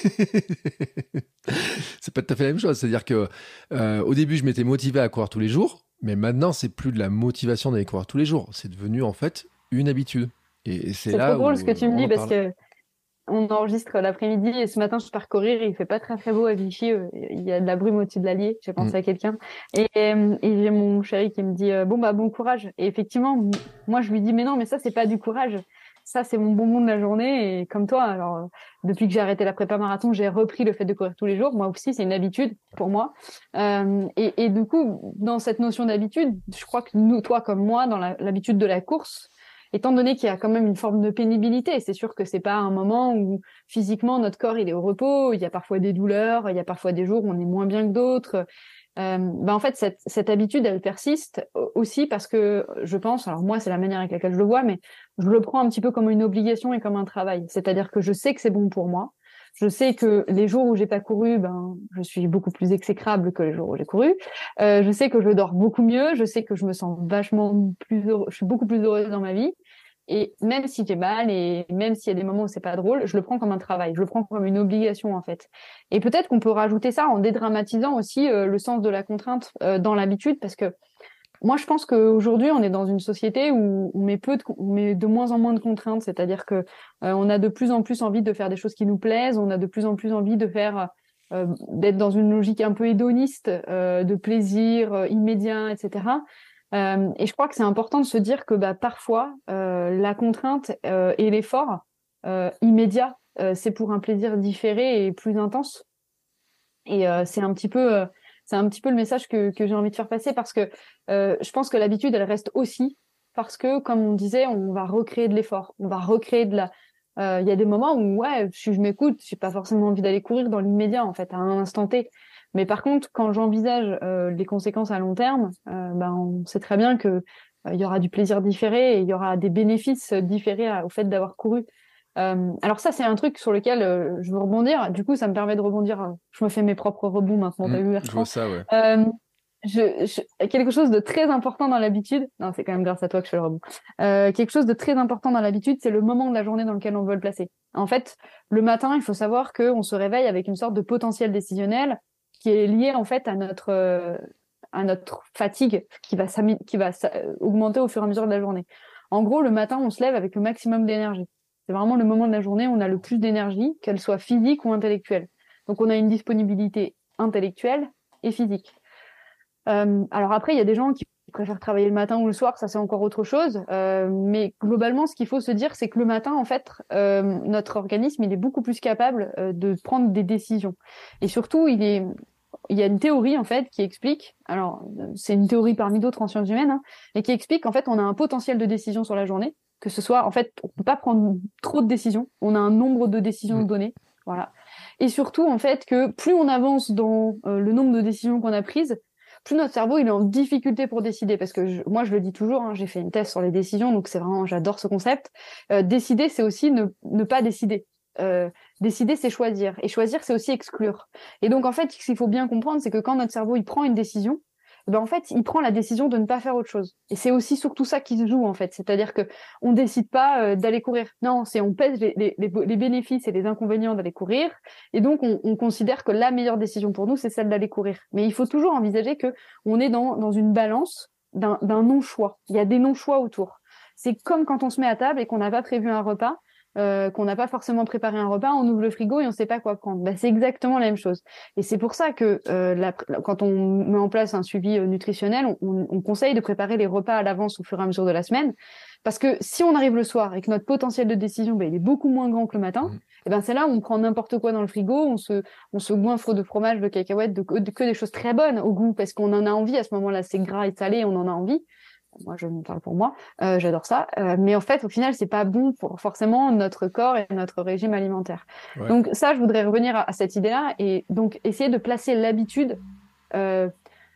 C'est pas tout à fait la même chose. C'est-à-dire que euh, au début, je m'étais motivé à courir tous les jours, mais maintenant, c'est plus de la motivation d'aller courir tous les jours. C'est devenu, en fait, une habitude. Et, et c'est, c'est là trop drôle où ce que tu me dis parce que on enregistre l'après-midi et ce matin je pars courir et il fait pas très très beau à Vichy, il y a de la brume au-dessus de l'Allier, j'ai pensé mmh. à quelqu'un et, et j'ai mon chéri qui me dit bon bah bon courage et effectivement moi je lui dis mais non mais ça c'est pas du courage, ça c'est mon bonbon de la journée et comme toi alors depuis que j'ai arrêté la prépa marathon j'ai repris le fait de courir tous les jours, moi aussi c'est une habitude pour moi euh, et, et du coup dans cette notion d'habitude je crois que nous toi comme moi dans la, l'habitude de la course étant donné qu'il y a quand même une forme de pénibilité, c'est sûr que c'est pas un moment où physiquement notre corps il est au repos, il y a parfois des douleurs, il y a parfois des jours où on est moins bien que d'autres. Euh, ben en fait cette, cette habitude elle persiste aussi parce que je pense, alors moi c'est la manière avec laquelle je le vois, mais je le prends un petit peu comme une obligation et comme un travail. C'est-à-dire que je sais que c'est bon pour moi. Je sais que les jours où j'ai pas couru, ben je suis beaucoup plus exécrable que les jours où j'ai couru. Euh, je sais que je dors beaucoup mieux. Je sais que je me sens vachement plus heureux, je suis beaucoup plus heureuse dans ma vie. Et même si j'ai mal et même s'il y a des moments où c'est pas drôle, je le prends comme un travail. Je le prends comme une obligation en fait. Et peut-être qu'on peut rajouter ça en dédramatisant aussi euh, le sens de la contrainte euh, dans l'habitude, parce que moi, je pense qu'aujourd'hui, on est dans une société où on met peu de, on met de moins en moins de contraintes. C'est-à-dire que euh, on a de plus en plus envie de faire des choses qui nous plaisent. On a de plus en plus envie de faire, euh, d'être dans une logique un peu hédoniste, euh, de plaisir euh, immédiat, et cetera. Euh, et je crois que c'est important de se dire que bah, parfois, euh, la contrainte euh, et l'effort euh, immédiat, euh, c'est pour un plaisir différé et plus intense. Et euh, c'est un petit peu... Euh, C'est un petit peu le message que, que j'ai envie de faire passer parce que euh, je pense que l'habitude, elle reste aussi parce que, comme on disait, on va recréer de l'effort, on va recréer de la... Il euh, y a des moments où, ouais, si je m'écoute, j'ai pas forcément envie d'aller courir dans l'immédiat, en fait, à un instant T. Mais par contre, quand j'envisage euh, les conséquences à long terme, euh, ben, on sait très bien que il euh, y aura du plaisir différé et il y aura des bénéfices différés à, au fait d'avoir couru. Euh, alors ça, c'est un truc sur lequel euh, je veux rebondir. Du coup, ça me permet de rebondir. Euh, je me fais mes propres rebonds maintenant. Mmh, t'as vu, Bertrand ? Je vois ça, ouais. Euh, je, je, quelque chose de très important dans l'habitude. Non, c'est quand même grâce à toi que je fais le rebond. Euh, quelque chose de très important dans l'habitude, c'est le moment de la journée dans lequel on veut le placer. En fait, le matin, il faut savoir qu'on se réveille avec une sorte de potentiel décisionnel qui est lié en fait à notre euh, à notre fatigue qui va qui va augmenter au fur et à mesure de la journée. En gros, le matin, on se lève avec le maximum d'énergie. C'est vraiment le moment de la journée où on a le plus d'énergie, qu'elle soit physique ou intellectuelle. Donc, on a une disponibilité intellectuelle et physique. Euh, alors après, il y a des gens qui préfèrent travailler le matin ou le soir, ça c'est encore autre chose. Euh, mais globalement, ce qu'il faut se dire, c'est que le matin, en fait, euh, notre organisme, il est beaucoup plus capable euh, de prendre des décisions. Et surtout, il est, il y a une théorie en fait qui explique. Alors, c'est une théorie parmi d'autres en sciences humaines, hein, et qui explique qu'en fait, on a un potentiel de décision sur la journée. Que ce soit, en fait, on peut pas prendre trop de décisions. On a un nombre de décisions données. Voilà. Et surtout, en fait, que plus on avance dans euh, le nombre de décisions qu'on a prises, plus notre cerveau il est en difficulté pour décider. Parce que je, moi, je le dis toujours, hein, j'ai fait une thèse sur les décisions, donc c'est vraiment, j'adore ce concept. Euh, décider, c'est aussi ne, ne pas décider. Euh, décider, c'est choisir. Et choisir, c'est aussi exclure. Et donc, en fait, ce qu'il faut bien comprendre, c'est que quand notre cerveau il prend une décision, ben en fait, il prend la décision de ne pas faire autre chose. Et c'est aussi surtout ça qui se joue, en fait. C'est-à-dire que on décide pas euh, d'aller courir. Non, c'est on pèse les, les, les bénéfices et les inconvénients d'aller courir. Et donc, on, on considère que la meilleure décision pour nous, c'est celle d'aller courir. Mais il faut toujours envisager que on est dans, dans une balance d'un, d'un non-choix. Il y a des non-choix autour. C'est comme quand on se met à table et qu'on n'a pas prévu un repas. Euh, qu'on n'a pas forcément préparé un repas, on ouvre le frigo et on ne sait pas quoi prendre. Ben, c'est exactement la même chose. Et c'est pour ça que euh, la, quand on met en place un suivi euh, nutritionnel, on, on, on conseille de préparer les repas à l'avance au fur et à mesure de la semaine. Parce que si on arrive le soir et que notre potentiel de décision ben, il est beaucoup moins grand que le matin, mmh. et ben c'est là où on prend n'importe quoi dans le frigo, on se, on se goinfre de fromage, de cacahuètes, de, de, que des choses très bonnes au goût, parce qu'on en a envie. À ce moment-là, c'est gras et salé, on en a envie. Moi, je me parle pour moi, euh, j'adore ça. Euh, mais en fait, au final, c'est pas bon pour forcément notre corps et notre régime alimentaire. Ouais. Donc ça, je voudrais revenir à, à cette idée-là et donc essayer de placer l'habitude, euh,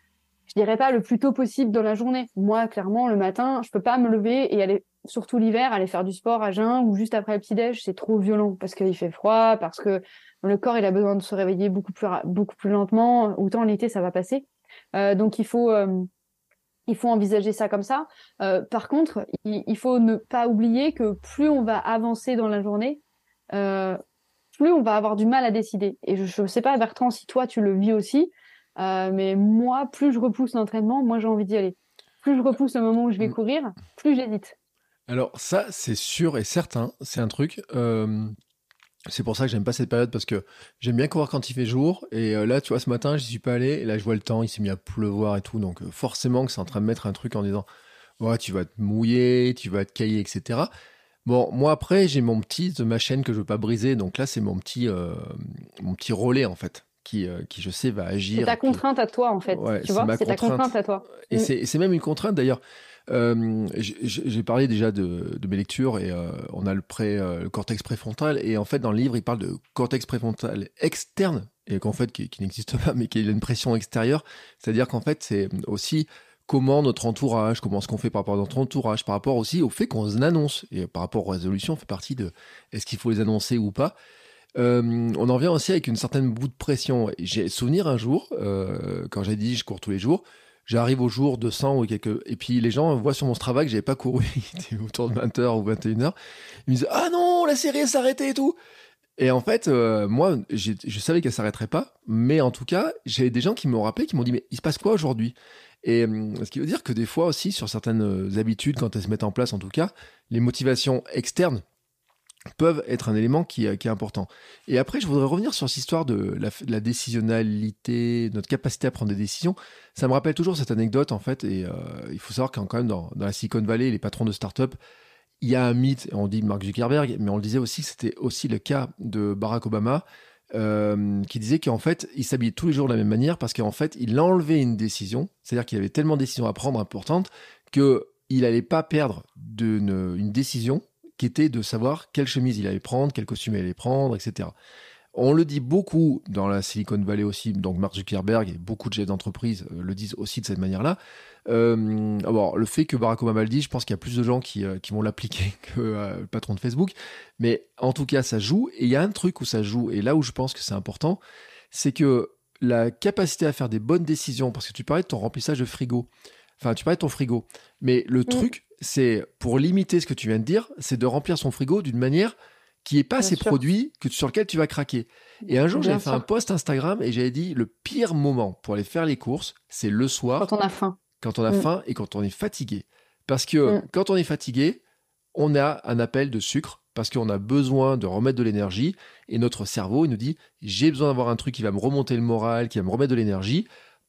je dirais pas le plus tôt possible dans la journée. Moi, clairement, le matin, je peux pas me lever et aller, surtout l'hiver, aller faire du sport à jeun ou juste après le petit-déj, c'est trop violent parce qu'il fait froid, parce que le corps, il a besoin de se réveiller beaucoup plus, beaucoup plus lentement. Autant l'été, ça va passer. Euh, donc il faut... Euh, Il faut envisager ça comme ça. Euh, par contre, il, il faut ne pas oublier que plus on va avancer dans la journée, euh, plus on va avoir du mal à décider. Et je ne sais pas, Bertrand, si toi, tu le vis aussi, euh, mais moi, plus je repousse l'entraînement, moins j'ai envie d'y aller. Plus je repousse le moment où je vais courir, plus j'hésite. Alors ça, c'est sûr et certain, c'est un truc... Euh... C'est pour ça que j'aime pas cette période parce que j'aime bien courir quand il fait jour et euh, là tu vois ce matin j'y suis pas allé et là je vois le temps, il s'est mis à pleuvoir et tout donc euh, forcément que c'est en train de mettre un truc en disant ouais tu vas te mouiller, tu vas te cailler et cetera. Bon moi après j'ai mon petit de ma chaîne que je veux pas briser donc là c'est mon petit euh, mon petit relais en fait qui euh, qui je sais va agir. C'est ta contrainte qui... à toi en fait, ouais, tu vois, c'est ta contrainte à toi. Et mm. c'est c'est même une contrainte d'ailleurs. Euh, j'ai parlé déjà de, de mes lectures et euh, on a le, pré, euh, le cortex préfrontal et en fait dans le livre il parle de cortex préfrontal externe et qu'en fait qui, qui n'existe pas mais qui a une pression extérieure, c'est-à-dire qu'en fait c'est aussi comment notre entourage, comment ce qu'on fait par rapport à notre entourage, par rapport aussi au fait qu'on se annonce et par rapport aux résolutions, on fait partie de est-ce qu'il faut les annoncer ou pas. Euh, on en vient aussi avec une certaine bout de pression. J'ai souvenir un jour euh, quand j'ai dit je cours tous les jours. J'arrive au jour deux cents ou quelques... Et puis les gens voient sur mon Strava que j'avais pas couru, il était autour de vingt heures ou vingt et une heures. Ils me disent « Ah non, la série s'arrêtait et tout !» Et en fait, euh, moi, j'ai, je savais qu'elle s'arrêterait pas, mais en tout cas, j'avais des gens qui m'ont rappelé, qui m'ont dit « Mais il se passe quoi aujourd'hui ?» Et euh, ce qui veut dire que des fois aussi, sur certaines habitudes, quand elles se mettent en place en tout cas, les motivations externes peuvent être un élément qui, qui est important. Et après, je voudrais revenir sur cette histoire de la, de la décisionnalité, notre capacité à prendre des décisions. Ça me rappelle toujours cette anecdote, en fait, et euh, il faut savoir qu'en quand même, dans, dans la Silicon Valley, les patrons de start-up, il y a un mythe, on dit Mark Zuckerberg, mais on le disait aussi, c'était aussi le cas de Barack Obama, euh, qui disait qu'en fait, il s'habillait tous les jours de la même manière parce qu'en fait, il enlevait une décision, c'est-à-dire qu'il avait tellement de décisions à prendre importantes qu'il n'allait pas perdre d'une, une décision qui était de savoir quelle chemise il allait prendre, quel costume il allait prendre, et cetera. On le dit beaucoup dans la Silicon Valley aussi, donc Mark Zuckerberg et beaucoup de chefs d'entreprise le disent aussi de cette manière-là. Euh, alors, le fait que Barack Obama le dise, je pense qu'il y a plus de gens qui, euh, qui vont l'appliquer que euh, le patron de Facebook, mais en tout cas, ça joue, et il y a un truc où ça joue, et là où je pense que c'est important, c'est que la capacité à faire des bonnes décisions, parce que tu parlais de ton remplissage de frigo, enfin, tu parlais de ton frigo, mais le mmh. truc, c'est, pour limiter ce que tu viens de dire, c'est de remplir son frigo d'une manière qui n'est pas Bien ces sûr. produits que, sur lesquels tu vas craquer. Et un jour, Bien j'avais sûr. fait un post Instagram et j'avais dit, le pire moment pour aller faire les courses, c'est le soir. Quand on a faim. Quand on a mmh. faim et quand on est fatigué. Parce que mmh. quand on est fatigué, on a un appel de sucre parce qu'on a besoin de remettre de l'énergie et notre cerveau, il nous dit, j'ai besoin d'avoir un truc qui va me remonter le moral, qui va me remettre de l'énergie.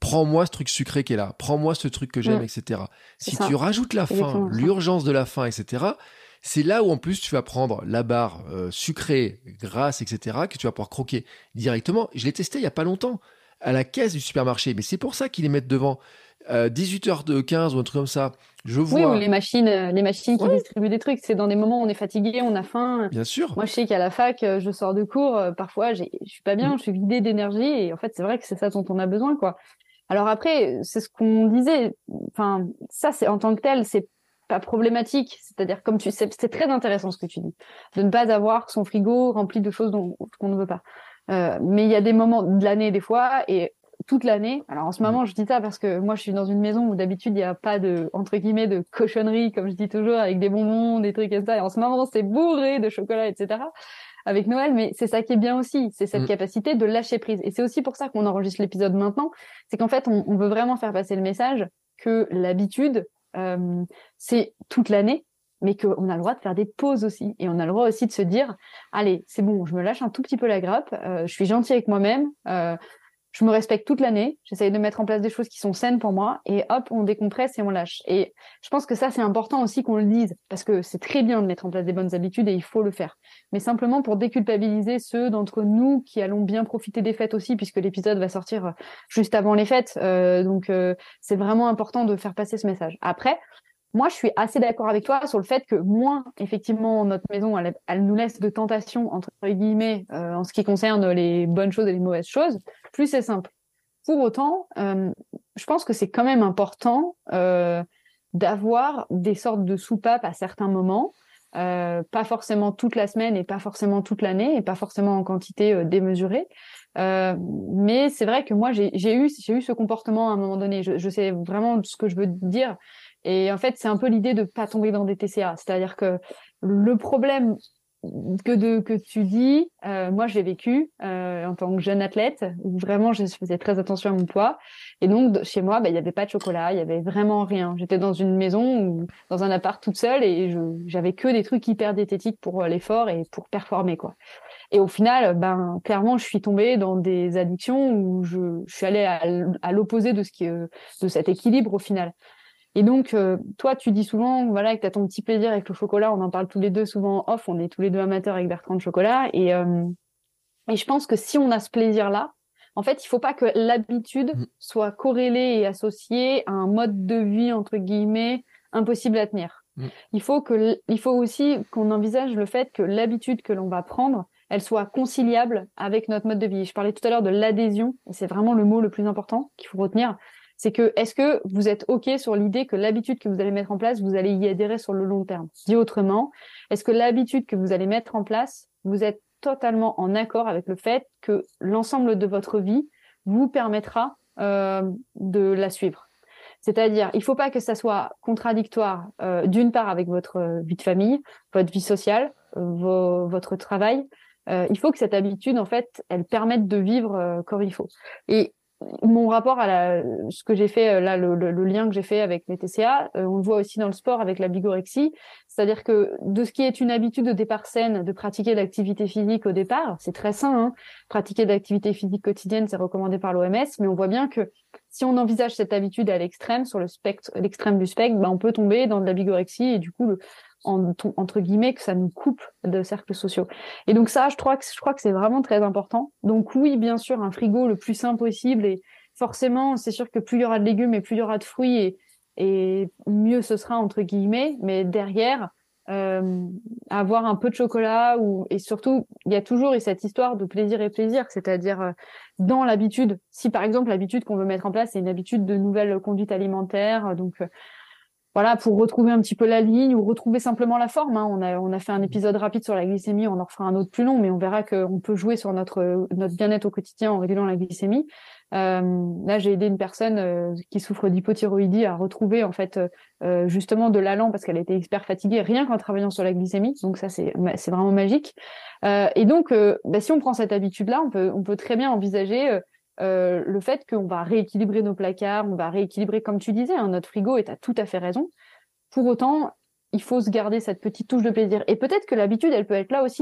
prends-moi ce truc sucré qui est là, prends-moi ce truc que j'aime, mmh. et cetera. C'est Si ça. tu rajoutes la faim, Exactement ça. l'urgence de la faim, et cetera, c'est là où en plus tu vas prendre la barre euh, sucrée, grasse, et cetera, que tu vas pouvoir croquer directement. Je l'ai testé il y a pas longtemps à la caisse du supermarché, mais c'est pour ça qu'ils les mettent devant. Euh, dix-huit heures quinze ou un truc comme ça, je Oui, ou vois. les machines, euh, les machines qui Ouais, distribuent des trucs. C'est dans des moments où on est fatigué, on a faim. bien sûr. Moi, je sais qu'à la fac, euh, je sors de cours, euh, parfois, j'ai, je suis pas bien, Mm. je suis vidée d'énergie, et en fait, c'est vrai que c'est ça dont on a besoin, quoi. Alors après, c'est ce qu'on disait. Enfin, ça, c'est en tant que tel, c'est pas problématique. C'est-à-dire, comme tu sais, c'est très intéressant ce que tu dis, de ne pas avoir son frigo rempli de choses dont, qu'on ne veut pas. Euh, mais il y a des moments de l'année, des fois, et toute l'année. Alors en ce moment, je dis ça parce que moi, je suis dans une maison où d'habitude, il n'y a pas de, entre guillemets, de cochonnerie, comme je dis toujours, avec des bonbons, des trucs comme ça. Et en ce moment, c'est bourré de chocolat, et cetera avec Noël, mais c'est ça qui est bien aussi, c'est cette Mm. capacité de lâcher prise. Et c'est aussi pour ça qu'on enregistre l'épisode maintenant, c'est qu'en fait, on, on veut vraiment faire passer le message que l'habitude, euh, c'est toute l'année, mais qu'on a le droit de faire des pauses aussi. Et on a le droit aussi de se dire, allez, c'est bon, je me lâche un tout petit peu la grappe, euh, je suis gentille avec moi-même, euh, je me respecte toute l'année, j'essaye de mettre en place des choses qui sont saines pour moi, et hop, on décompresse et on lâche. Et je pense que ça, c'est important aussi qu'on le dise, parce que c'est très bien de mettre en place des bonnes habitudes et il faut le faire. Mais simplement pour déculpabiliser ceux d'entre nous qui allons bien profiter des fêtes aussi, puisque l'épisode va sortir juste avant les fêtes. Euh, donc, euh, c'est vraiment important de faire passer ce message. Après, moi, je suis assez d'accord avec toi sur le fait que moins, effectivement, notre maison, elle, elle nous laisse de tentation, entre guillemets, euh, en ce qui concerne les bonnes choses et les mauvaises choses, plus c'est simple. Pour autant, euh, je pense que c'est quand même important euh, d'avoir des sortes de soupapes à certains moments, euh, pas forcément toute la semaine et pas forcément toute l'année et pas forcément en quantité euh, démesurée. Euh, mais c'est vrai que moi, j'ai, j'ai eu, j'ai eu ce comportement à un moment donné. Je, je sais vraiment ce que je veux dire. Et en fait, c'est un peu l'idée de pas tomber dans des T C A. C'est-à-dire que le problème que de que tu dis, euh, moi je l'ai vécu euh, en tant que jeune athlète, où vraiment je faisais très attention à mon poids, et donc chez moi, bah, il y avait pas de chocolat, il y avait vraiment rien. J'étais dans une maison ou dans un appart toute seule, et je j'avais que des trucs hyper diététiques pour l'effort et pour performer, quoi. Et au final, ben clairement, je suis tombée dans des addictions où je, je suis allée à, à l'opposé de ce qui de cet équilibre au final. Et donc, euh, toi, tu dis souvent, voilà, que tu as ton petit plaisir avec le chocolat. On en parle tous les deux souvent off. On est tous les deux amateurs avec Bertrand de chocolat. Et, euh, et je pense que si on a ce plaisir-là, en fait, il faut pas que l'habitude Mm. soit corrélée et associée à un mode de vie, entre guillemets, impossible à tenir. Mm. Il faut que, il faut aussi qu'on envisage le fait que l'habitude que l'on va prendre, elle soit conciliable avec notre mode de vie. Je parlais tout à l'heure de l'adhésion. Et c'est vraiment le mot le plus important qu'il faut retenir. C'est que, est-ce que vous êtes OK sur l'idée que l'habitude que vous allez mettre en place, vous allez y adhérer sur le long terme? Dit autrement, est-ce que l'habitude que vous allez mettre en place, vous êtes totalement en accord avec le fait que l'ensemble de votre vie vous permettra euh, de la suivre? C'est-à-dire, il ne faut pas que ça soit contradictoire, euh, d'une part avec votre vie de famille, votre vie sociale, euh, vos, votre travail. Euh, il faut que cette habitude, en fait, elle permette de vivre euh, comme il faut. Et mon rapport à la, ce que j'ai fait là, le, le, le lien que j'ai fait avec les T C A, euh, on le voit aussi dans le sport avec la bigorexie, c'est-à-dire que de ce qui est une habitude au départ saine de pratiquer l'activité physique au départ, c'est très sain, hein, pratiquer de l'activité physique quotidienne, c'est recommandé par l'O M S, mais on voit bien que si on envisage cette habitude à l'extrême, sur le spectre, l'extrême du spectre, ben on peut tomber dans de la bigorexie et du coup le, En, entre guillemets, que ça nous coupe de cercles sociaux. Et donc ça, je crois que je crois que c'est vraiment très important. Donc oui, bien sûr, un frigo le plus sain possible, et forcément, c'est sûr que plus il y aura de légumes et plus il y aura de fruits, et, et mieux ce sera, entre guillemets. Mais derrière, euh, avoir un peu de chocolat, ou et surtout, il y a toujours cette histoire de plaisir et plaisir, c'est-à-dire euh, dans l'habitude. Si par exemple l'habitude qu'on veut mettre en place, c'est une habitude de nouvelle conduite alimentaire, donc euh, voilà, pour retrouver un petit peu la ligne ou retrouver simplement la forme, hein. On a, on a fait un épisode rapide sur la glycémie, on en refera un autre plus long, mais on verra qu'on peut jouer sur notre, notre bien-être au quotidien en régulant la glycémie. Euh, là, j'ai aidé une personne euh, qui souffre d'hypothyroïdie à retrouver en fait euh, justement de l'allant parce qu'elle était hyper fatiguée rien qu'en travaillant sur la glycémie. Donc ça, c'est, c'est vraiment magique. Euh, et donc, euh, bah, si on prend cette habitude-là, on peut, on peut très bien envisager euh, Euh, le fait qu'on va rééquilibrer nos placards, on va rééquilibrer, comme tu disais, hein, notre frigo, et tu as tout à fait raison. Pour autant, il faut se garder cette petite touche de plaisir. Et peut-être que l'habitude, elle peut être là aussi.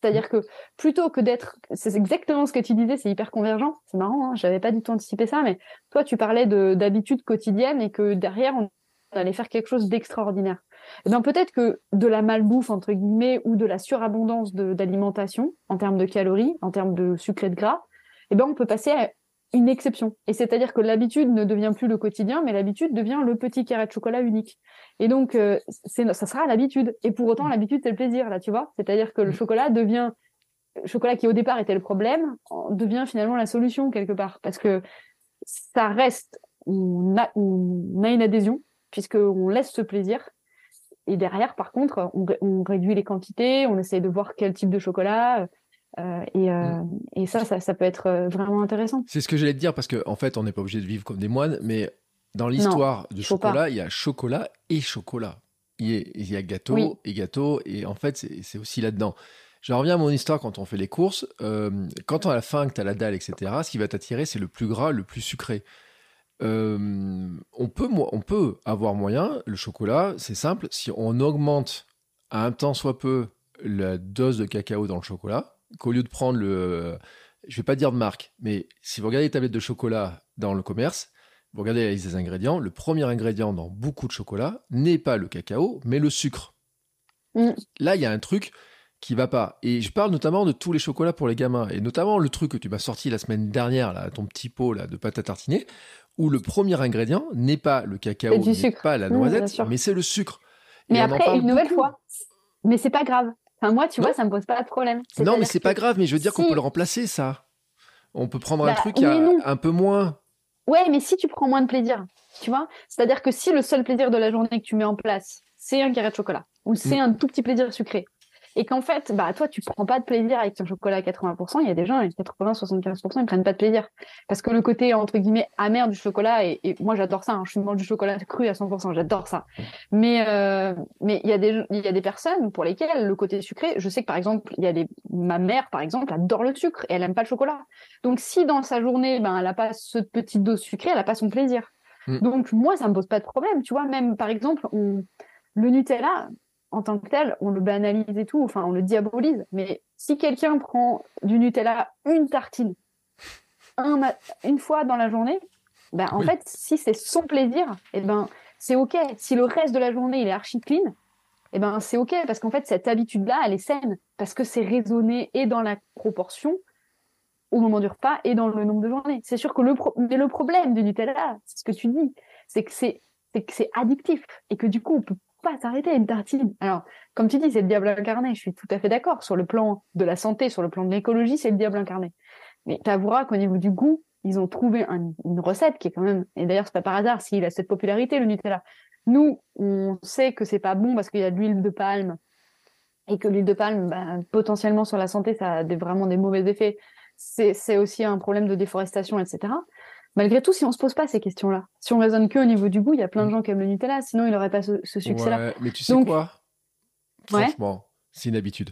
C'est-à-dire que plutôt que d'être, c'est exactement ce que tu disais, c'est hyper convergent. C'est marrant, hein, j'avais pas du tout anticipé ça, mais toi, tu parlais de, d'habitudes quotidiennes et que derrière, on allait faire quelque chose d'extraordinaire. Et bien peut-être que de la malbouffe, entre guillemets, ou de la surabondance de, d'alimentation, en termes de calories, en termes de sucre et de gras, et ben on peut passer à une exception. Et c'est-à-dire que l'habitude ne devient plus le quotidien, mais l'habitude devient le petit carré de chocolat unique. Et donc, euh, c'est, ça sera l'habitude. Et pour autant, l'habitude, c'est le plaisir, là, tu vois. C'est-à-dire que le chocolat devient, le chocolat qui au départ était le problème, devient finalement la solution quelque part. Parce que ça reste, on a, on a une adhésion, puisqu'on laisse ce plaisir. Et derrière, par contre, on, on réduit les quantités, on essaie de voir quel type de chocolat... Euh, et, euh, mmh. et ça, ça, ça peut être vraiment intéressant. C'est ce que j'allais te dire, parce qu'en en fait, on n'est pas obligé de vivre comme des moines, mais dans l'histoire non, du chocolat, pas. il y a chocolat et chocolat. Il y a, il y a gâteau oui. et gâteau, et en fait, c'est, c'est aussi là-dedans. Je reviens à mon histoire quand on fait les courses. Euh, quand on a la faim, que tu as la dalle, et cetera, ce qui va t'attirer, c'est le plus gras, le plus sucré. Euh, on, peut, on peut avoir moyen, le chocolat, c'est simple, si on augmente à un tant soit peu la dose de cacao dans le chocolat, qu'au lieu de prendre le... Je ne vais pas dire de marque, mais si vous regardez les tablettes de chocolat dans le commerce, vous regardez la liste des ingrédients, le premier ingrédient dans beaucoup de chocolat n'est pas le cacao, mais le sucre. Mm. Là, il y a un truc qui ne va pas. Et je parle notamment de tous les chocolats pour les gamins, et notamment le truc que tu m'as sorti la semaine dernière, là, ton petit pot là, de pâte à tartiner, où le premier ingrédient n'est pas le cacao, n'est sucre. Pas la noisette, mmh, mais c'est le sucre. Mais et après, une nouvelle beaucoup. fois, mais c'est pas grave. Enfin, moi, tu non. vois, ça me pose pas de problème. C'est non, mais c'est que... pas grave, mais je veux dire si... qu'on peut le remplacer, ça. On peut prendre bah, un truc à, un peu moins. Ouais, mais si tu prends moins de plaisir, tu vois. C'est-à-dire que si le seul plaisir de la journée que tu mets en place, c'est un carré de chocolat, ou c'est mmh. un tout petit plaisir sucré, et qu'en fait, bah, toi, tu prends pas de plaisir avec ton chocolat à quatre-vingts pour cent, il y a des gens, à quatre-vingts à soixante-quinze pour cent, ils prennent pas de plaisir. Parce que le côté, entre guillemets, amer du chocolat, et, et moi, j'adore ça, hein, je mange du chocolat cru à cent pour cent, j'adore ça. Mais, euh, mais il y a des, il y a des personnes pour lesquelles le côté sucré, je sais que par exemple, il y a des, ma mère, par exemple, adore le sucre, et elle aime pas le chocolat. Donc, si dans sa journée, ben, elle a pas cette petite dose sucrée, elle a pas son plaisir. Mm. Donc, moi, ça me pose pas de problème, tu vois, même, par exemple, on, le Nutella, en tant que tel, on le banalise et tout, enfin, on le diabolise. Mais si quelqu'un prend du Nutella, une tartine, un, une fois dans la journée, ben, en oui. fait, si c'est son plaisir, eh ben, c'est OK. Si le reste de la journée, il est archi clean, eh ben, c'est OK. Parce qu'en fait, cette habitude-là, elle est saine. Parce que c'est raisonné et dans la proportion au moment du repas et dans le nombre de journées. C'est sûr que le, pro- mais le problème du Nutella, c'est ce que tu dis, c'est que c'est, c'est que c'est addictif et que du coup, on peut pas s'arrêter à une tartine. Alors, comme tu dis, c'est le diable incarné. Je suis tout à fait d'accord. Sur le plan de la santé, sur le plan de l'écologie, c'est le diable incarné. Mais t'avoueras qu'au niveau du goût, ils ont trouvé un, une recette qui est quand même, et d'ailleurs, c'est pas par hasard s'il a cette popularité, le Nutella. Nous, on sait que c'est pas bon parce qu'il y a de l'huile de palme et que l'huile de palme, bah, potentiellement sur la santé, ça a des, vraiment des mauvais effets. C'est, c'est aussi un problème de déforestation, et cetera. Malgré tout, si on se pose pas ces questions-là, si on raisonne que au niveau du goût, il y a plein de gens qui aiment le Nutella, sinon il n'aurait pas ce, ce succès-là. Ouais, mais tu sais Donc, quoi Franchement, ouais. c'est une habitude.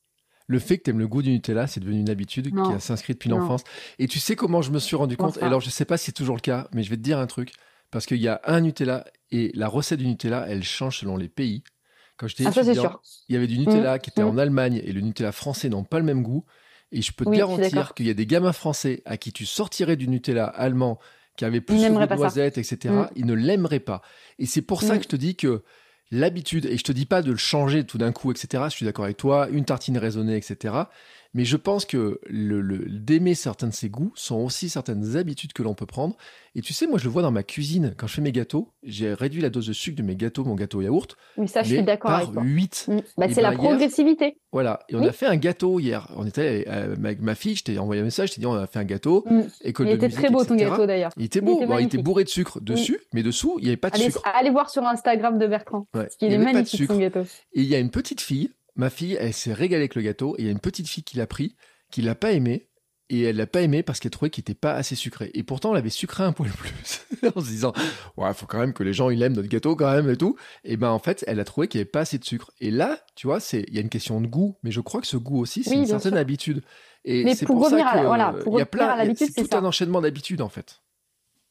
Le fait que tu aimes le goût du Nutella, c'est devenu une habitude non. qui a s'inscrit depuis non. l'enfance. Et tu sais comment je me suis rendu compte, et alors je sais pas si c'est toujours le cas, mais je vais te dire un truc, parce qu'il y a un Nutella, et la recette du Nutella, elle change selon les pays. Quand j'étais ah, étudiant, il y avait du Nutella mmh. qui était mmh. en Allemagne, et le Nutella français n'ont pas le même goût. Et je peux te oui, garantir qu'il y a des gamins français à qui tu sortirais du Nutella allemand qui avait plus de noisettes, et cetera, mmh. ils ne l'aimeraient pas. Et c'est pour mmh. ça que je te dis que l'habitude, et je te dis pas de le changer tout d'un coup, et cetera, je suis d'accord avec toi, une tartine raisonnée, et cetera, mais je pense que le, le, d'aimer certains de ces goûts sont aussi certaines habitudes que l'on peut prendre. Et tu sais, moi, je le vois dans ma cuisine. Quand je fais mes gâteaux, j'ai réduit la dose de sucre de mes gâteaux, mon gâteau yaourt. Oui, ça, je suis d'accord avec toi. Par huit. Mmh. Bah, c'est ben, la progressivité. Hier, voilà. Et on oui. a fait un gâteau hier. On était avec ma, ma fille, je t'ai envoyé un message, je t'ai dit, on a fait un gâteau. Mmh. École il de était musique, très beau, et cetera. ton gâteau, d'ailleurs. Il était beau. Il était, bon, il était bourré de sucre dessus, oui. mais dessous, il n'y avait pas de allez, sucre. Allez voir sur Instagram de Bertrand. Ouais. Parce qu'il est magnifique, son gâteau. Et il y a une petite fille, ma fille, elle s'est régalée avec le gâteau, et il y a une petite fille qui l'a pris, qui l'a pas aimé, et elle l'a pas aimé parce qu'elle trouvait qu'il était pas assez sucré. Et pourtant, elle avait sucré un poil plus, en se disant, ouais, faut quand même que les gens, ils aiment notre gâteau quand même et tout. Et ben, en fait, elle a trouvé qu'il y avait pas assez de sucre. Et là, tu vois, c'est, il y a une question de goût, mais je crois que ce goût aussi, c'est oui, une certaine sûr. habitude. Et mais c'est pour pour revenir ça que, à, voilà, pour il y a plein, à l'habitude, c'est, c'est tout ça. un enchaînement d'habitudes, en fait.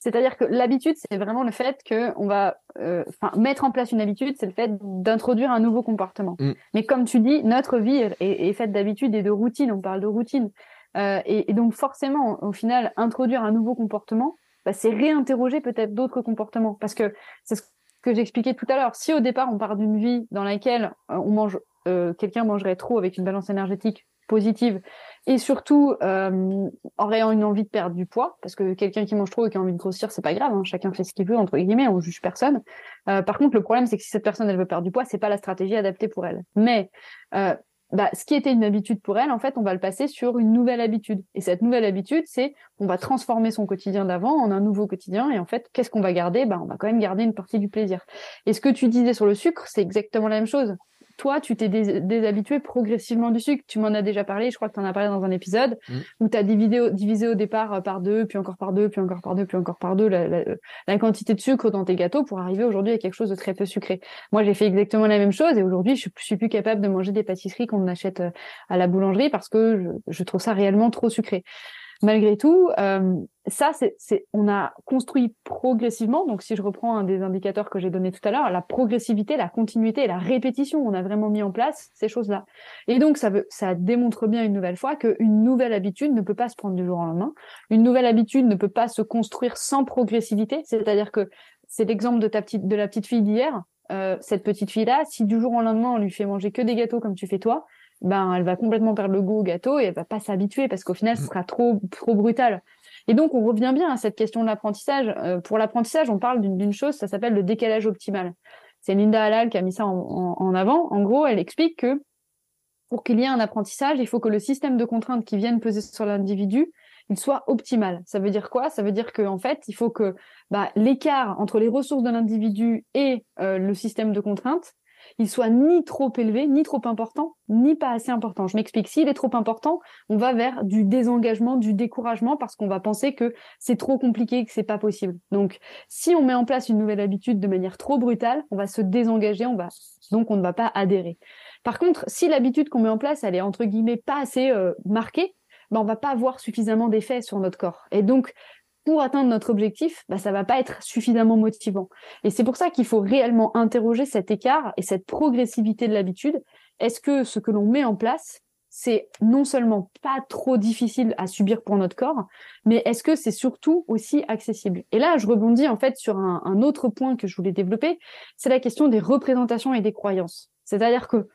C'est-à-dire que l'habitude, c'est vraiment le fait que on va, euh, enfin, mettre en place une habitude, c'est le fait d'introduire un nouveau comportement. Mm. Mais comme tu dis, notre vie est, est faite d'habitudes et de routines. On parle de routine, euh, et, et donc forcément, au final, introduire un nouveau comportement, bah, c'est réinterroger peut-être d'autres comportements, parce que c'est ce que j'expliquais tout à l'heure. Si au départ on part d'une vie dans laquelle euh, on mange, euh, quelqu'un mangerait trop avec une balance énergétique positive et surtout euh, aurait une envie de perdre du poids, parce que quelqu'un qui mange trop et qui a envie de grossir, c'est pas grave, hein, chacun fait ce qu'il veut entre guillemets, on juge personne. Euh, par contre, le problème c'est que si cette personne elle veut perdre du poids, c'est pas la stratégie adaptée pour elle. Mais euh, bah, ce qui était une habitude pour elle, en fait, on va le passer sur une nouvelle habitude. Et cette nouvelle habitude, c'est on va transformer son quotidien d'avant en un nouveau quotidien. Et en fait, qu'est-ce qu'on va garder ? Bah, on va quand même garder une partie du plaisir. Et ce que tu disais sur le sucre, c'est exactement la même chose. Toi, tu t'es dés- déshabitué progressivement du sucre. Tu m'en as déjà parlé, je crois que tu en as parlé dans un épisode, mmh. où tu as divisé, divisé au départ par deux, puis encore par deux, puis encore par deux, puis encore par deux la, la, la quantité de sucre dans tes gâteaux pour arriver aujourd'hui à quelque chose de très peu sucré. Moi, j'ai fait exactement la même chose et aujourd'hui, je, je suis plus capable de manger des pâtisseries qu'on achète à la boulangerie parce que je, je trouve ça réellement trop sucré. Malgré tout, euh, ça, c'est, c'est, on a construit progressivement. Donc, si je reprends un des indicateurs que j'ai donné tout à l'heure, la progressivité, la continuité et la répétition, on a vraiment mis en place ces choses-là. Et donc, ça veut, ça démontre bien une nouvelle fois qu'une nouvelle habitude ne peut pas se prendre du jour au lendemain. Une nouvelle habitude ne peut pas se construire sans progressivité. C'est-à-dire que c'est l'exemple de ta petite, de la petite fille d'hier. Euh, cette petite fille-là, si du jour au lendemain on lui fait manger que des gâteaux comme tu fais toi, ben elle va complètement perdre le goût au gâteau et elle va pas s'habituer parce qu'au final ce sera trop trop brutal. Et donc on revient bien à cette question de l'apprentissage. Euh, pour l'apprentissage, on parle d'une, d'une chose, ça s'appelle le décalage optimal. C'est Linda Halal qui a mis ça en, en, en avant. En gros, elle explique que pour qu'il y ait un apprentissage, il faut que le système de contraintes qui viennent peser sur l'individu, il soit optimal. Ça veut dire quoi ? Ça veut dire qu'en fait, il faut que bah, l'écart entre les ressources de l'individu et euh, le système de contraintes, il soit ni trop élevé, ni trop important, ni pas assez important. Je m'explique. S'il est trop important, on va vers du désengagement, du découragement, parce qu'on va penser que c'est trop compliqué, que c'est pas possible. Donc, si on met en place une nouvelle habitude de manière trop brutale, on va se désengager, on va donc on ne va pas adhérer. Par contre, si l'habitude qu'on met en place, elle est entre guillemets pas assez euh, marquée, ben on va pas avoir suffisamment d'effets sur notre corps. Et donc, pour atteindre notre objectif, bah, ça va pas être suffisamment motivant. Et c'est pour ça qu'il faut réellement interroger cet écart et cette progressivité de l'habitude. Est-ce que ce que l'on met en place, c'est non seulement pas trop difficile à subir pour notre corps, mais est-ce que c'est surtout aussi accessible ? Et là, je rebondis en fait sur un, un autre point que je voulais développer, c'est la question des représentations et des croyances. C'est-à-dire que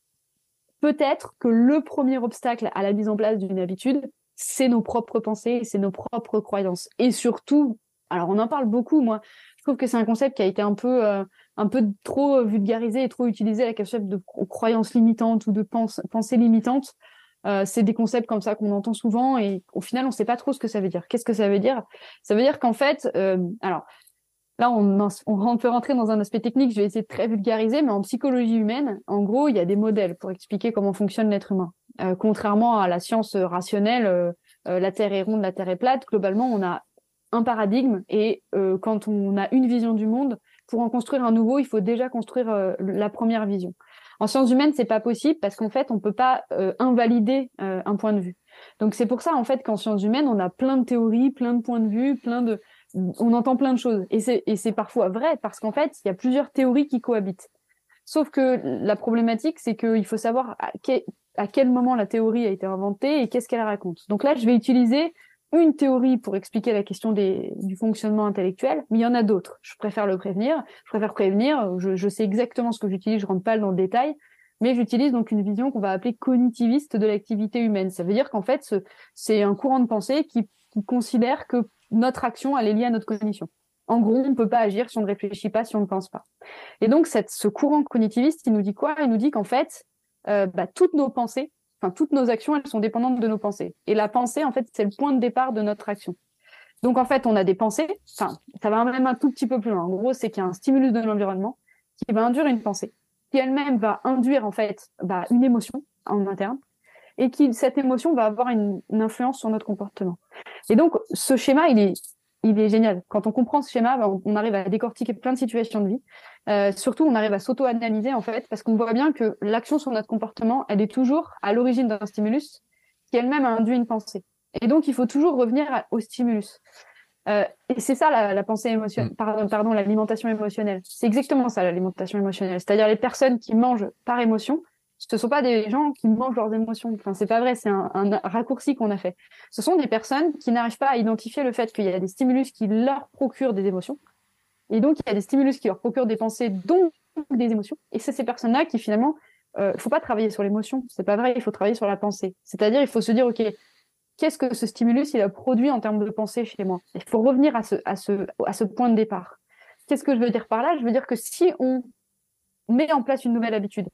peut-être que le premier obstacle à la mise en place d'une habitude, c'est nos propres pensées, c'est nos propres croyances. Et surtout, alors on en parle beaucoup, moi, je trouve que c'est un concept qui a été un peu, euh, un peu trop vulgarisé et trop utilisé, la concept de croyances limitantes ou de pense, pensées limitantes. Euh, c'est des concepts comme ça qu'on entend souvent et au final, on ne sait pas trop ce que ça veut dire. Qu'est-ce que ça veut dire ? Ça veut dire qu'en fait, euh, alors là, on, on peut rentrer dans un aspect technique, je vais essayer de très vulgariser, mais en psychologie humaine, en gros, il y a des modèles pour expliquer comment fonctionne l'être humain. Euh, contrairement à la science rationnelle, euh, euh, la Terre est ronde, la Terre est plate, globalement, on a un paradigme et euh, quand on a une vision du monde, pour en construire un nouveau, il faut déjà construire euh, la première vision. En sciences humaines, c'est pas possible parce qu'en fait, on peut pas euh, invalider euh, un point de vue. Donc c'est pour ça en fait qu'en sciences humaines, on a plein de théories, plein de points de vue, plein de on entend plein de choses et c'est et c'est parfois vrai parce qu'en fait, il y a plusieurs théories qui cohabitent. Sauf que la problématique, c'est qu'il faut savoir à quel, à quel moment la théorie a été inventée et qu'est-ce qu'elle raconte. Donc là, je vais utiliser une théorie pour expliquer la question des, du fonctionnement intellectuel, mais il y en a d'autres. Je préfère le prévenir, je préfère prévenir, je, je sais exactement ce que j'utilise, je rentre pas dans le détail, mais j'utilise donc une vision qu'on va appeler cognitiviste de l'activité humaine. Ça veut dire qu'en fait, ce, c'est un courant de pensée qui, qui considère que notre action, elle est liée à notre cognition. En gros, on ne peut pas agir si on ne réfléchit pas, si on ne pense pas. Et donc, cette, ce courant cognitiviste, il nous dit quoi ? Il nous dit qu'en fait, euh, bah, toutes nos pensées, enfin toutes nos actions, elles sont dépendantes de nos pensées. Et la pensée, en fait, c'est le point de départ de notre action. Donc, en fait, on a des pensées, enfin, ça va même un tout petit peu plus loin. En gros, c'est qu'il y a un stimulus de l'environnement qui va induire une pensée, qui elle-même va induire, en fait, bah, une émotion en interne, et qui, cette émotion va avoir une, une influence sur notre comportement. Et donc, ce schéma, il est... il est génial. Quand on comprend ce schéma, ben, on arrive à décortiquer plein de situations de vie. Euh, surtout, on arrive à s'auto-analyser, en fait, parce qu'on voit bien que l'action sur notre comportement, elle est toujours à l'origine d'un stimulus qui elle-même a induit une pensée. Et donc, il faut toujours revenir au stimulus. Euh, et c'est ça la, la pensée émotionnelle, mmh. pardon, pardon, l'alimentation émotionnelle. C'est exactement ça l'alimentation émotionnelle. C'est-à-dire les personnes qui mangent par émotion, ce ne sont pas des gens qui mangent leurs émotions. Enfin, c'est pas vrai, c'est un, un raccourci qu'on a fait. Ce sont des personnes qui n'arrivent pas à identifier le fait qu'il y a des stimulus qui leur procurent des émotions. Et donc, il y a des stimulus qui leur procurent des pensées, donc des émotions. Et c'est ces personnes-là qui, finalement, il euh, ne faut pas travailler sur l'émotion. C'est pas vrai, il faut travailler sur la pensée. C'est-à-dire, il faut se dire, OK, qu'est-ce que ce stimulus il a produit en termes de pensée chez moi? Il faut revenir à ce, à, ce, à ce point de départ. Qu'est-ce que je veux dire par là? Je veux dire que si on met en place une nouvelle habitude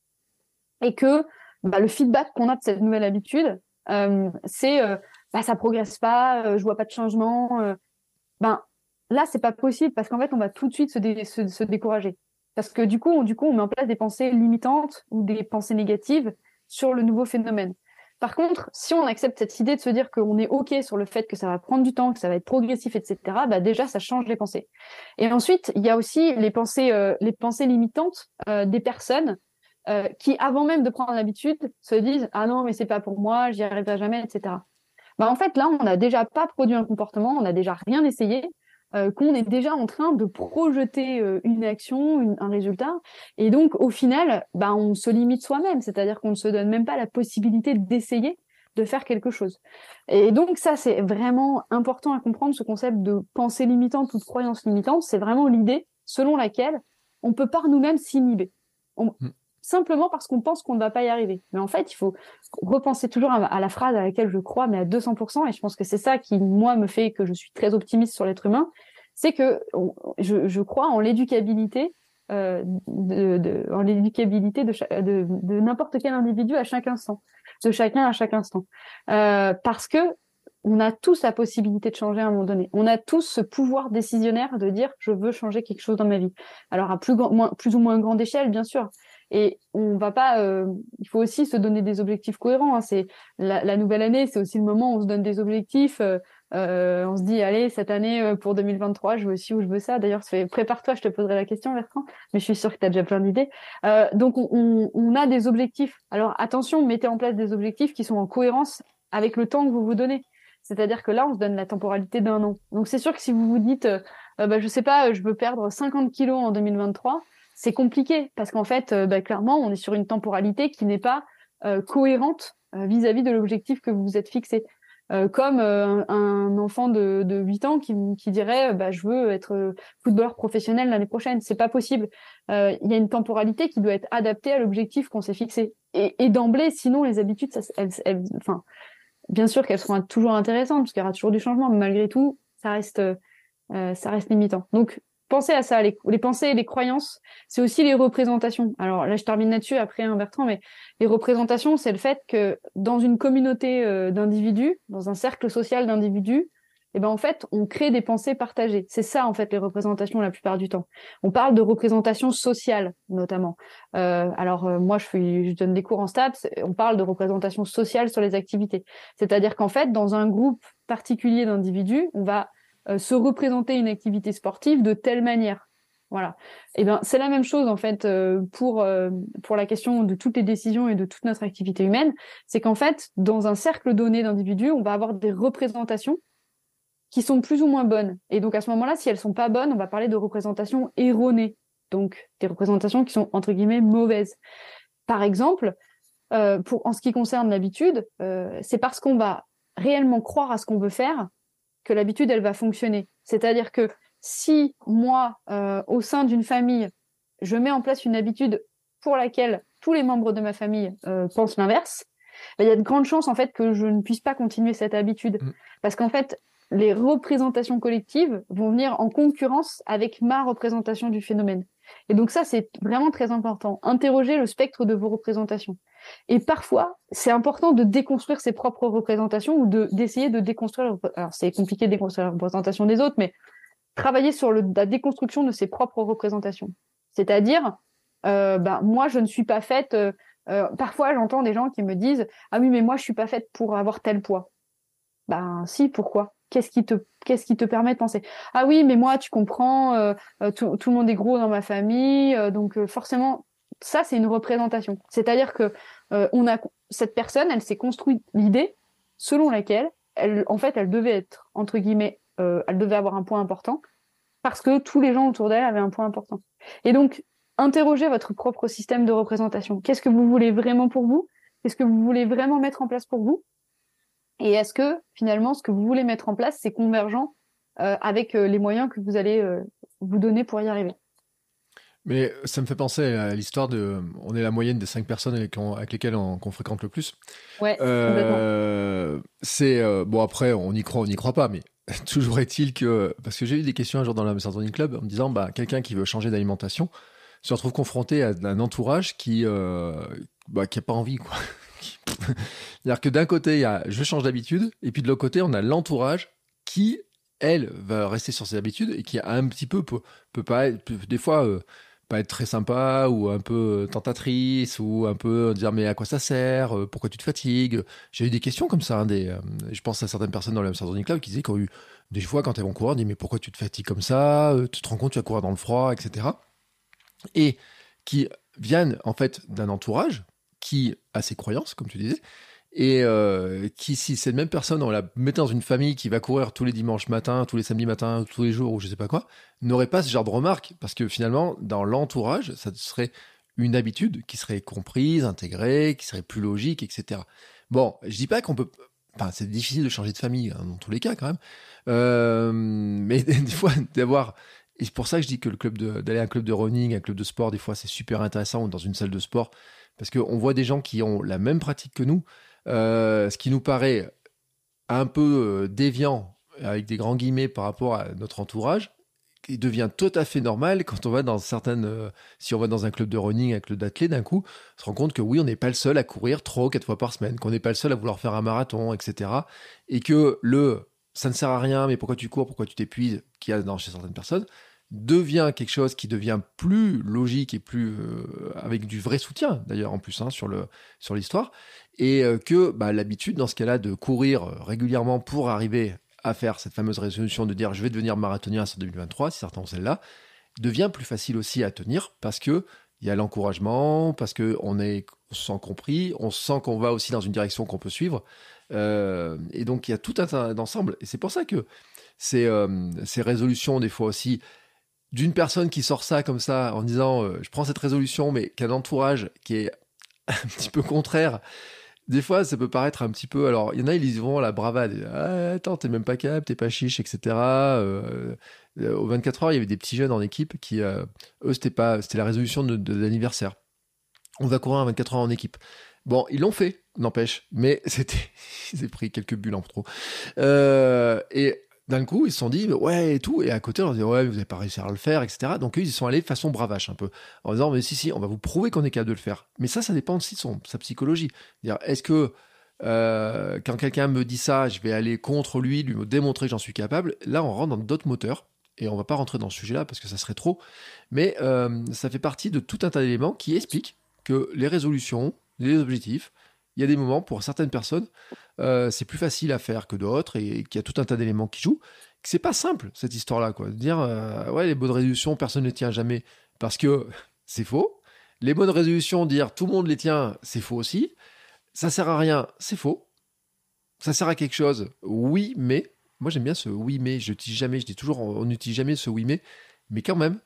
et que bah, le feedback qu'on a de cette nouvelle habitude, euh, c'est euh, bah, ça progresse pas, euh, je vois pas de changement, euh, ben là c'est pas possible parce qu'en fait on va tout de suite se, dé- se, se décourager. Parce que du coup, on, du coup, on met en place des pensées limitantes ou des pensées négatives sur le nouveau phénomène. Par contre, si on accepte cette idée de se dire qu'on est OK sur le fait que ça va prendre du temps, que ça va être progressif, et cetera, bah déjà, ça change les pensées. Et ensuite, il y a aussi les pensées, euh, les pensées limitantes euh, des personnes euh, qui, avant même de prendre l'habitude, se disent « Ah non, mais c'est pas pour moi, j'y arriverai jamais, et cetera » Bah en fait, là, on n'a déjà pas produit un comportement, on n'a déjà rien essayé, euh, qu'on est déjà en train de projeter euh, une action, une, un résultat. Et donc, au final, bah, on se limite soi-même, c'est-à-dire qu'on ne se donne même pas la possibilité d'essayer de faire quelque chose. Et donc, ça, c'est vraiment important à comprendre, ce concept de pensée limitante ou de croyance limitante. C'est vraiment l'idée selon laquelle on peut par nous-mêmes s'inhiber. On... Mm. Simplement parce qu'on pense qu'on ne va pas y arriver. Mais en fait, il faut repenser toujours à, à la phrase à laquelle je crois, mais à deux cents pour cent, et je pense que c'est ça qui, moi, me fait que je suis très optimiste sur l'être humain, c'est que on, je, je crois en l'éducabilité, euh, de, de, en l'éducabilité de, de, de n'importe quel individu à chaque instant, de chacun à chaque instant. Euh, parce que on a tous la possibilité de changer à un moment donné. On a tous ce pouvoir décisionnaire de dire « je veux changer quelque chose dans ma vie ». Alors, à plus, grand, moins, plus ou moins grande échelle, bien sûr. Et on va pas. Euh, il faut aussi se donner des objectifs cohérents. Hein. C'est la, la nouvelle année, c'est aussi le moment où on se donne des objectifs. Euh, euh, on se dit allez, cette année pour deux mille vingt-trois, je veux ci ou je veux ça. D'ailleurs, prépare-toi, je te poserai la question, Bertrand. Mais je suis sûre que tu as déjà plein d'idées. Euh, donc, on, on, on a des objectifs. Alors attention, mettez en place des objectifs qui sont en cohérence avec le temps que vous vous donnez. C'est-à-dire que là, on se donne la temporalité d'un an. Donc c'est sûr que si vous vous dites, euh, bah, je sais pas, je veux perdre cinquante kilos en deux mille vingt-trois. C'est compliqué parce qu'en fait, euh, bah, clairement, on est sur une temporalité qui n'est pas euh, cohérente euh, vis-à-vis de l'objectif que vous vous êtes fixé. Euh, comme euh, un, un enfant de, de huit ans qui, qui dirait bah, « je veux être footballeur professionnel l'année prochaine ». C'est pas possible. Euh, il y a une temporalité qui doit être adaptée à l'objectif qu'on s'est fixé. Et, et d'emblée, sinon, les habitudes, ça, elles, elles, enfin, bien sûr qu'elles seront toujours intéressantes parce qu'il y aura toujours du changement, mais malgré tout, ça reste, euh, ça reste limitant. Donc, pensez à ça, les, les pensées et les croyances, c'est aussi les représentations. Alors là, je termine là-dessus après, hein, Bertrand, mais les représentations, c'est le fait que dans une communauté euh, d'individus, dans un cercle social d'individus, eh ben en fait, on crée des pensées partagées. C'est ça, en fait, les représentations la plupart du temps. On parle de représentation sociale, notamment. Euh, alors, euh, moi, je, suis, je donne des cours en STAPS, on parle de représentation sociale sur les activités. C'est-à-dire qu'en fait, dans un groupe particulier d'individus, on va Euh, se représenter une activité sportive de telle manière. Voilà. Et ben c'est la même chose en fait euh, pour euh, pour la question de toutes les décisions et de toute notre activité humaine, c'est qu'en fait dans un cercle donné d'individus, on va avoir des représentations qui sont plus ou moins bonnes. Et donc à ce moment-là, si elles sont pas bonnes, on va parler de représentations erronées. Donc des représentations qui sont entre guillemets mauvaises. Par exemple, euh, pour en ce qui concerne l'habitude, euh, c'est parce qu'on va réellement croire à ce qu'on veut faire que l'habitude, elle va fonctionner. C'est-à-dire que si moi, euh, au sein d'une famille, je mets en place une habitude pour laquelle tous les membres de ma famille euh, pensent l'inverse, ben, il y a de grandes chances en fait que je ne puisse pas continuer cette habitude. Mmh. Parce qu'en fait, les représentations collectives vont venir en concurrence avec ma représentation du phénomène. Et donc ça, c'est vraiment très important. Interrogez le spectre de vos représentations. Et parfois, c'est important de déconstruire ses propres représentations ou de, d'essayer de déconstruire... Alors, c'est compliqué de déconstruire la représentation des autres, mais travailler sur le, la déconstruction de ses propres représentations. C'est-à-dire, euh, ben, moi, je ne suis pas faite... Euh, euh, parfois, j'entends des gens qui me disent « Ah oui, mais moi, je suis pas faite pour avoir tel poids. » Ben si, pourquoi ? Qu'est-ce qui te, qu'est-ce qui te permet de penser ? Ah oui, mais moi, tu comprends, euh, tout, tout le monde est gros dans ma famille, euh, donc euh, forcément... Ça, c'est une représentation. C'est-à-dire que euh, on a cette personne, elle s'est construite l'idée selon laquelle, elle, en fait, elle devait être entre guillemets euh, elle devait avoir un poids important parce que tous les gens autour d'elle avaient un poids important. Et donc, interrogez votre propre système de représentation. Qu'est-ce que vous voulez vraiment pour vous? Qu'est-ce que vous voulez vraiment mettre en place pour vous? Et est-ce que, finalement, ce que vous voulez mettre en place, c'est convergent euh, avec euh, les moyens que vous allez euh, vous donner pour y arriver? Mais ça me fait penser à l'histoire de... On est la moyenne des cinq personnes avec, avec lesquelles on, qu'on fréquente le plus. Ouais, euh, complètement. C'est... Euh, bon, après, on y croit, on n'y croit pas, mais toujours est-il que... Parce que j'ai eu des questions un jour dans la Master Training Club en me disant, bah, quelqu'un qui veut changer d'alimentation se retrouve confronté à un entourage qui euh, bah, qui a pas envie, quoi. C'est-à-dire que d'un côté, il y a « je change d'habitude », et puis de l'autre côté, on a l'entourage qui, elle, va rester sur ses habitudes et qui, un petit peu, peut, peut pas être... Peut, des fois... Euh, pas être très sympa ou un peu tentatrice ou un peu dire mais à quoi ça sert, pourquoi tu te fatigues. J'ai eu des questions comme ça, hein, des, euh, je pense à certaines personnes dans le Hamster Training Club qui disaient qu'ils ont eu des fois quand elles vont courir, on dit mais pourquoi tu te fatigues comme ça, tu te rends compte tu vas courir dans le froid, et cetera. Et qui viennent en fait d'un entourage qui a ses croyances, comme tu disais, et euh, qui, si cette même personne, on la mettait dans une famille qui va courir tous les dimanches matins, tous les samedis matins, tous les jours, ou je sais pas quoi, n'aurait pas ce genre de remarques, parce que finalement, dans l'entourage, ça serait une habitude qui serait comprise, intégrée, qui serait plus logique, et cetera. Bon, je dis pas qu'on peut... Enfin, c'est difficile de changer de famille, hein, dans tous les cas, quand même. Euh, mais des fois, d'avoir... Et c'est pour ça que je dis que le club de, d'aller à un club de running, un club de sport, des fois, c'est super intéressant, ou dans une salle de sport, parce qu'on voit des gens qui ont la même pratique que nous, Euh, ce qui nous paraît un peu euh, déviant, avec des grands guillemets par rapport à notre entourage, qui devient tout à fait normal quand on va dans certaines... Euh, si on va dans un club de running, un club d'athlètes, d'un coup, on se rend compte que oui, on n'est pas le seul à courir trois ou quatre fois par semaine, qu'on n'est pas le seul à vouloir faire un marathon, et cetera. Et que le « ça ne sert à rien, mais pourquoi tu cours, pourquoi tu t'épuises » qu'il y a dans, chez certaines personnes, devient quelque chose qui devient plus logique et plus euh, avec du vrai soutien d'ailleurs en plus hein, sur le sur l'histoire, et euh, que bah, l'habitude dans ce cas-là de courir régulièrement pour arriver à faire cette fameuse résolution de dire je vais devenir marathonien sur deux mille vingt-trois, si certains ont celle-là, devient plus facile aussi à tenir parce que il y a l'encouragement, parce que on est on se sent compris, on sent qu'on va aussi dans une direction qu'on peut suivre, euh, et donc il y a tout un tas d'ensemble, et c'est pour ça que ces, euh, ces résolutions des fois aussi d'une personne qui sort ça comme ça en disant euh, je prends cette résolution mais qu'un entourage qui est un petit peu contraire, des fois ça peut paraître un petit peu, alors il y en a ils y vont à la bravade, ah, attends t'es même pas capable, t'es pas chiche, etc. euh, euh, aux vingt-quatre heures il y avait des petits jeunes en équipe qui euh, eux c'était pas c'était la résolution de, de l'anniversaire, on va courir à vingt-quatre heures en équipe. Bon, ils l'ont fait, n'empêche, mais c'était ils ont pris quelques bulles en trop, euh, et d'un coup, ils se sont dit, ouais, et tout. Et à côté, on leur dit, ouais, vous n'avez pas réussi à le faire, et cetera. Donc, eux, ils sont allés façon bravache, un peu. En disant, mais si, si, on va vous prouver qu'on est capable de le faire. Mais ça, ça dépend aussi de son, sa psychologie. Dire, est-ce que, euh, quand quelqu'un me dit ça, je vais aller contre lui, lui démontrer que j'en suis capable. Là, on rentre dans d'autres moteurs. Et on va pas rentrer dans ce sujet-là parce que ça serait trop. Mais, euh, ça fait partie de tout un tas d'éléments qui expliquent que les résolutions, les objectifs, il y a des moments, pour certaines personnes, euh, c'est plus facile à faire que d'autres, et, et qu'il y a tout un tas d'éléments qui jouent, que c'est pas simple, cette histoire-là, quoi. De dire, euh, ouais, les bonnes résolutions, personne ne les tient jamais, parce que c'est faux. Les bonnes résolutions, dire tout le monde les tient, c'est faux aussi. Ça sert à rien, c'est faux. Ça sert à quelque chose, oui, mais... Moi, j'aime bien ce oui, mais, je n'utilise jamais, je dis toujours, on n'utilise jamais ce oui, mais, mais quand même...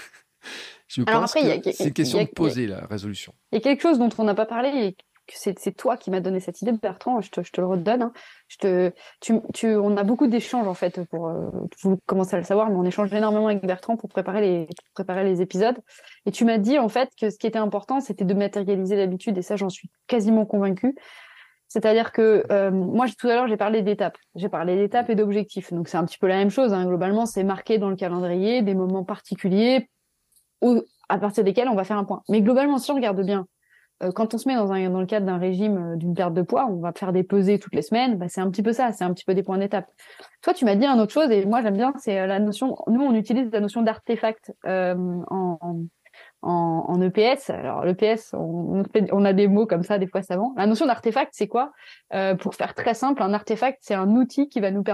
je Alors pense après, que y a, c'est une question y a, de poser, la résolution. Il y a quelque chose dont on n'a pas parlé, et que c'est, c'est toi qui m'as donné cette idée, Bertrand, je te, je te le redonne. Hein. Je te, tu, tu, on a beaucoup d'échanges, en fait, pour, euh, vous commencez à le savoir, mais on échange énormément avec Bertrand pour préparer les, pour préparer les épisodes. Et tu m'as dit, en fait, que ce qui était important, c'était de matérialiser l'habitude, et ça, j'en suis quasiment convaincue. C'est-à-dire que, euh, moi, tout à l'heure, j'ai parlé d'étapes. J'ai parlé d'étapes et d'objectifs. Donc, c'est un petit peu la même chose. Hein. Globalement, c'est marqué dans le calendrier des moments particuliers où, à partir desquels on va faire un point. Mais globalement, si on regarde bien, euh, quand on se met dans, un, dans le cadre d'un régime euh, d'une perte de poids, on va faire des pesées toutes les semaines, bah, c'est un petit peu ça, c'est un petit peu des points d'étape. Toi, tu m'as dit une autre chose, et moi, j'aime bien, c'est la notion, nous, on utilise la notion d'artefact euh, en, en, en E P S. Alors, l'E P S, on, on, fait, on a des mots comme ça, des fois savants. La notion d'artefact, c'est quoi? euh, Pour faire très simple, un artefact, c'est un outil qui va nous permettre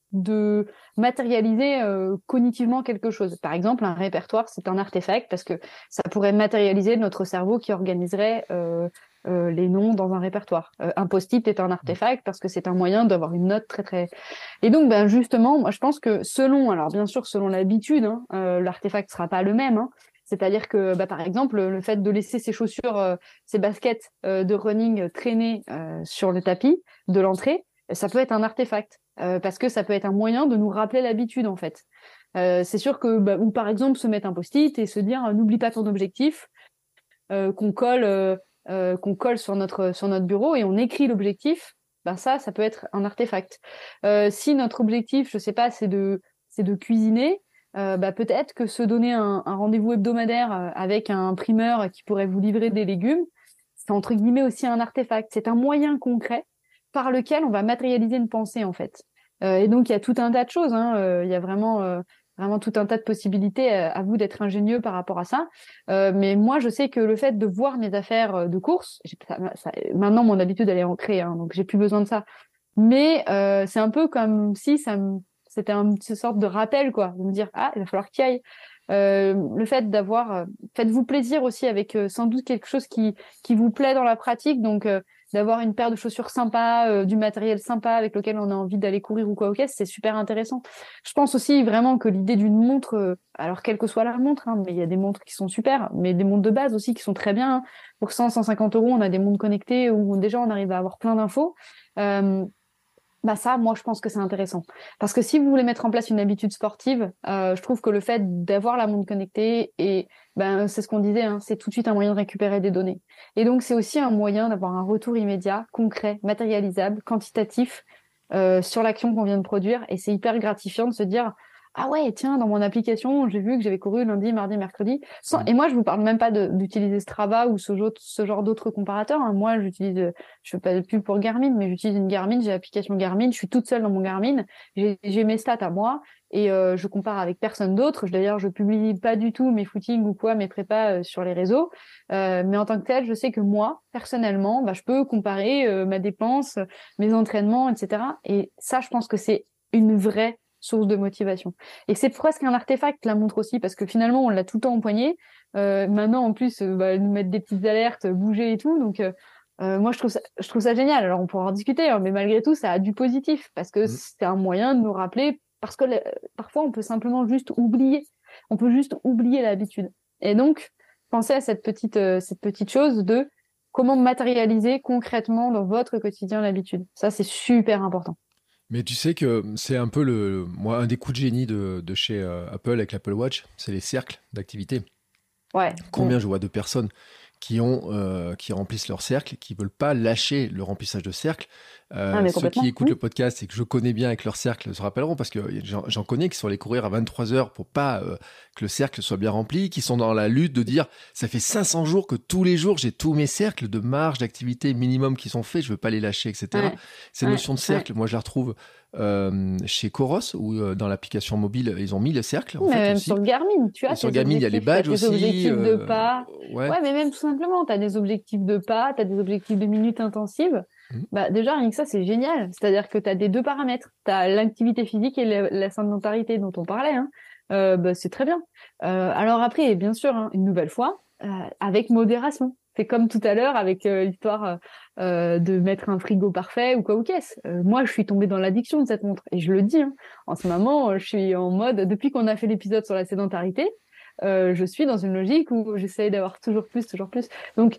de matérialiser euh, cognitivement quelque chose. Par exemple, un répertoire, c'est un artefact parce que ça pourrait matérialiser notre cerveau qui organiserait euh, euh, les noms dans un répertoire. Euh, un post-it est un artefact parce que c'est un moyen d'avoir une note très très... Et donc, ben justement, moi je pense que selon, alors bien sûr selon l'habitude, hein, euh, l'artefact sera pas le même, hein. C'est-à-dire que, bah, par exemple, le fait de laisser ses chaussures, euh, ses baskets euh, de running traîner euh, sur le tapis de l'entrée, ça peut être un artefact. Euh, parce que ça peut être un moyen de nous rappeler l'habitude en fait. Euh, c'est sûr que, bah, ou par exemple se mettre un post-it et se dire euh, n'oublie pas ton objectif, euh, qu'on colle, euh, euh, qu'on colle sur notre sur notre bureau et on écrit l'objectif. Bah ça, ça peut être un artefact. Euh, si notre objectif, je sais pas, c'est de c'est de cuisiner, euh, bah peut-être que se donner un, un rendez-vous hebdomadaire avec un primeur qui pourrait vous livrer des légumes, c'est entre guillemets aussi un artefact. C'est un moyen concret par lequel on va matérialiser une pensée en fait. Euh, et donc il y a tout un tas de choses, hein. Euh, il y a vraiment euh, vraiment tout un tas de possibilités. À, à vous d'être ingénieux par rapport à ça. Euh, mais moi je sais que le fait de voir mes affaires de course, j'ai, ça, ça, maintenant mon habitude elle est ancrée, hein, donc j'ai plus besoin de ça. Mais euh, c'est un peu comme si ça me, c'était un, une sorte de rappel quoi, de me dire ah il va falloir qu'il y aille. Euh, le fait d'avoir, euh, faites-vous plaisir aussi avec euh, sans doute quelque chose qui qui vous plaît dans la pratique, donc euh, d'avoir une paire de chaussures sympa, euh, du matériel sympa avec lequel on a envie d'aller courir ou quoi, ok, c'est super intéressant. Je pense aussi vraiment que l'idée d'une montre, euh, alors quelle que soit la montre, hein, mais il y a des montres qui sont super, mais des montres de base aussi qui sont très bien, hein. Pour cent, cent cinquante euros, on a des montres connectées où déjà on arrive à avoir plein d'infos. Euh, Bah ça, moi, je pense que c'est intéressant. Parce que si vous voulez mettre en place une habitude sportive, euh, je trouve que le fait d'avoir la montre connectée, et ben c'est ce qu'on disait, hein, c'est tout de suite un moyen de récupérer des données. Et donc, c'est aussi un moyen d'avoir un retour immédiat, concret, matérialisable, quantitatif euh, sur l'action qu'on vient de produire. Et c'est hyper gratifiant de se dire ah ouais, tiens, dans mon application, j'ai vu que j'avais couru lundi, mardi, mercredi. Sans... Et moi, je vous parle même pas de, d'utiliser Strava ou ce genre, ce genre d'autres comparateurs, hein. Moi, j'utilise, je fais pas de pub pour Garmin, mais j'utilise une Garmin, j'ai l'application Garmin, je suis toute seule dans mon Garmin, j'ai, j'ai mes stats à moi et euh, je compare avec personne d'autre. D'ailleurs, je publie pas du tout mes footings ou quoi, mes prépas euh, sur les réseaux. Euh, mais en tant que tel, je sais que moi, personnellement, bah, je peux comparer euh, ma dépense, mes entraînements, et cetera. Et ça, je pense que c'est une vraie source de motivation. Et c'est presque un artefact, la montre aussi, parce que finalement, on l'a tout le temps au poignet. Euh, maintenant, en plus, euh, bah, nous mettre des petites alertes, bouger et tout. Donc, euh, euh, moi, je trouve ça, je trouve ça génial. Alors, on pourra en discuter, hein, mais malgré tout, ça a du positif, parce que mmh. c'est un moyen de nous rappeler, parce que euh, parfois, on peut simplement juste oublier. On peut juste oublier l'habitude. Et donc, pensez à cette petite, euh, cette petite chose de comment matérialiser concrètement dans votre quotidien l'habitude. Ça, c'est super important. Mais tu sais que c'est un peu le, moi, un des coups de génie de, de chez euh, Apple avec l'Apple Watch, c'est les cercles d'activité. Ouais. Combien ouais. je vois de personnes qui ont, euh, qui remplissent leur cercle, qui veulent pas lâcher le remplissage de cercle. Euh, ah, ceux qui écoutent mmh. le podcast et que je connais bien avec leur cercle se rappelleront parce que j'en, j'en connais qui sont allés courir à vingt-trois heures pour pas euh, que le cercle soit bien rempli, qui sont dans la lutte de dire ça fait cinq cents jours que tous les jours j'ai tous mes cercles de marge d'activité minimum qui sont faits, je veux pas les lâcher, et cetera. Ouais. Ces ouais. notions de cercle, ouais. moi je la retrouve euh, chez Coros où euh, dans l'application mobile ils ont mis les cercles. En mais fait, même aussi. sur Garmin, tu vois. Sur Garmin il y a les badges aussi. Des objectifs euh, de pas. Ouais. ouais, mais même tout simplement, t'as des objectifs de pas, t'as des objectifs de minutes intensives. Mmh. Bah déjà rien que ça c'est génial, c'est-à-dire que tu as des deux paramètres, tu as l'activité physique et la, la sédentarité dont on parlait, hein. euh, bah, c'est très bien. Euh, alors après bien sûr hein, une nouvelle fois euh, avec modération, c'est comme tout à l'heure avec euh, l'histoire euh, de mettre un frigo parfait ou quoi ou qu'est-ce. Euh, moi je suis tombée dans l'addiction de cette montre et je le dis, hein, en ce moment je suis en mode, depuis qu'on a fait l'épisode sur la sédentarité, euh, je suis dans une logique où j'essaye d'avoir toujours plus, toujours plus. Donc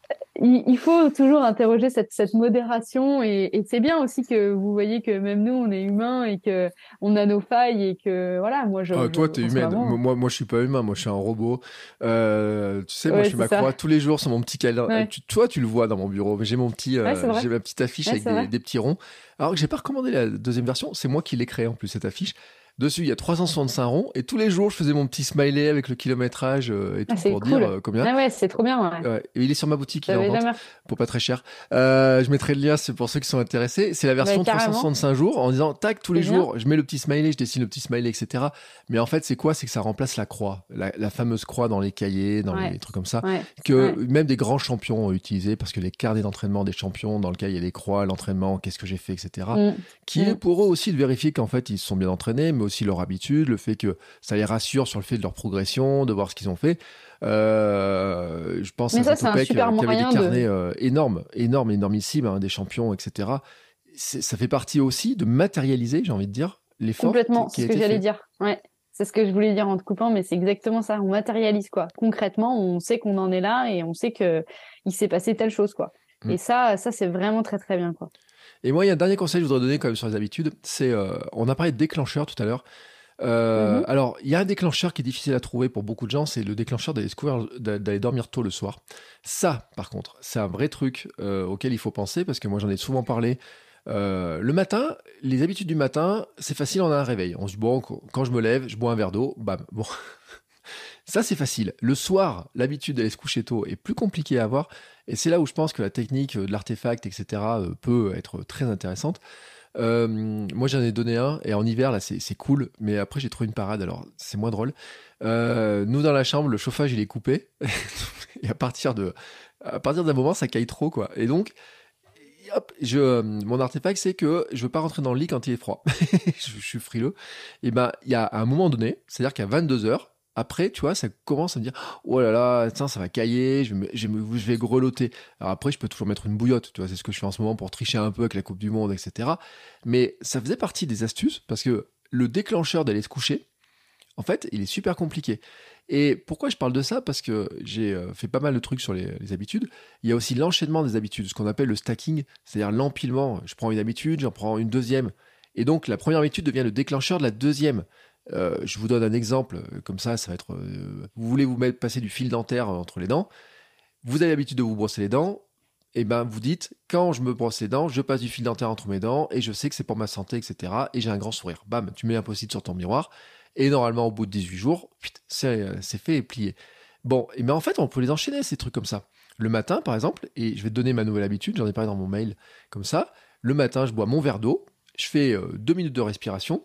il faut toujours interroger cette, cette modération et, et c'est bien aussi que vous voyez que même nous on est humains et que on a nos failles et que voilà moi je. Ah, toi je, t'es humaine, moment... moi moi je suis pas humain, moi je suis un robot. Euh, tu sais ouais, moi je fais ma croix tous les jours sur mon petit calendrier. Ouais. Tu, toi tu le vois dans mon bureau, mais j'ai mon petit, euh, ouais, j'ai ma petite affiche ouais, avec des, des petits ronds. Alors que j'ai pas recommandé la deuxième version, c'est moi qui l'ai créée en plus cette affiche. Dessus, il y a trois cent soixante-cinq ronds et tous les jours, je faisais mon petit smiley avec le kilométrage euh, et tout ah, pour cool. dire euh, combien. Ah ouais, c'est trop bien. Ouais. Ouais. Et il est sur ma boutique, il est en vente jamais... pour pas très cher. Euh, je mettrai le lien, c'est pour ceux qui sont intéressés. C'est la version bah, trois cent soixante-cinq jours en disant tac tous les c'est jours, bien. je mets le petit smiley, je dessine le petit smiley, et cetera. Mais en fait, c'est quoi? C'est que ça remplace la croix, la, la fameuse croix dans les cahiers, dans ouais. les trucs comme ça, ouais. que ouais. même des grands champions ont utilisé parce que les carnets d'entraînement des champions, dans lequel il y a les croix, l'entraînement, qu'est-ce que j'ai fait, et cetera. Mm. Qui mm. est pour eux aussi de vérifier qu'en fait ils se sont bien entraînés, mais aussi leur habitude, le fait que ça les rassure sur le fait de leur progression, de voir ce qu'ils ont fait. Euh, je pense mais à Topec qui avait des carnets de... euh, énormes, énormes, énormissimes, hein, des champions, et cetera. C'est, ça fait partie aussi de matérialiser, j'ai envie de dire, l'effort. Complètement, qui, qui c'est ce que j'allais fait. dire. Ouais, c'est ce que je voulais dire en te coupant, mais c'est exactement ça. On matérialise quoi. Concrètement, on sait qu'on en est là et on sait que il s'est passé telle chose quoi. Mm. Et ça, ça c'est vraiment très très bien quoi. Et moi, il y a un dernier conseil que je voudrais donner quand même sur les habitudes. C'est, euh, on a parlé de déclencheur tout à l'heure. Euh, mm-hmm. Alors, il y a un déclencheur qui est difficile à trouver pour beaucoup de gens, c'est le déclencheur d'aller, courir, d'aller dormir tôt le soir. Ça, par contre, c'est un vrai truc euh, auquel il faut penser, parce que moi, j'en ai souvent parlé. Euh, le matin, les habitudes du matin, c'est facile, on a un réveil. On se dit, bon, quand je me lève, je bois un verre d'eau, bam, bon. Ça, c'est facile. Le soir, l'habitude d'aller se coucher tôt est plus compliquée à avoir, et c'est là où je pense que la technique de l'artefact, et cetera, euh, peut être très intéressante. Euh, moi j'en ai donné un et en hiver là c'est, c'est cool, mais après j'ai trouvé une parade, alors c'est moins drôle. Euh, nous dans la chambre le chauffage il est coupé et à partir de à partir d'un moment ça caille trop quoi, et donc hop, je, mon artefact c'est que je veux pas rentrer dans le lit quand il est froid. je, je suis frileux, et ben il y a un moment donné, c'est à dire qu'à vingt-deux heures après, tu vois, ça commence à me dire « Oh là là, tiens, ça va cailler, je vais, je vais, je vais grelotter. » Alors après, je peux toujours mettre une bouillotte, tu vois, c'est ce que je fais en ce moment pour tricher un peu avec la Coupe du Monde, et cetera. Mais ça faisait partie des astuces, parce que le déclencheur d'aller se coucher, en fait, il est super compliqué. Et pourquoi je parle de ça? Parce que j'ai fait pas mal de trucs sur les, les habitudes. Il y a aussi l'enchaînement des habitudes, ce qu'on appelle le stacking, c'est-à-dire l'empilement. Je prends une habitude, j'en prends une deuxième. Et donc, la première habitude devient le déclencheur de la deuxième. Euh, je vous donne un exemple, comme ça, ça va être... Euh, vous voulez vous mettre, passer du fil dentaire entre les dents, vous avez l'habitude de vous brosser les dents, et ben vous dites, quand je me brosse les dents, je passe du fil dentaire entre mes dents, et je sais que c'est pour ma santé, et cetera. Et j'ai un grand sourire. Bam, tu mets un post-it sur ton miroir, et normalement, au bout de dix-huit jours, c'est, c'est fait et plié. Bon, et ben en fait, on peut les enchaîner, ces trucs comme ça. Le matin, par exemple, et je vais te donner ma nouvelle habitude, j'en ai parlé dans mon mail, comme ça, le matin, je bois mon verre d'eau, je fais euh, deux minutes de respiration,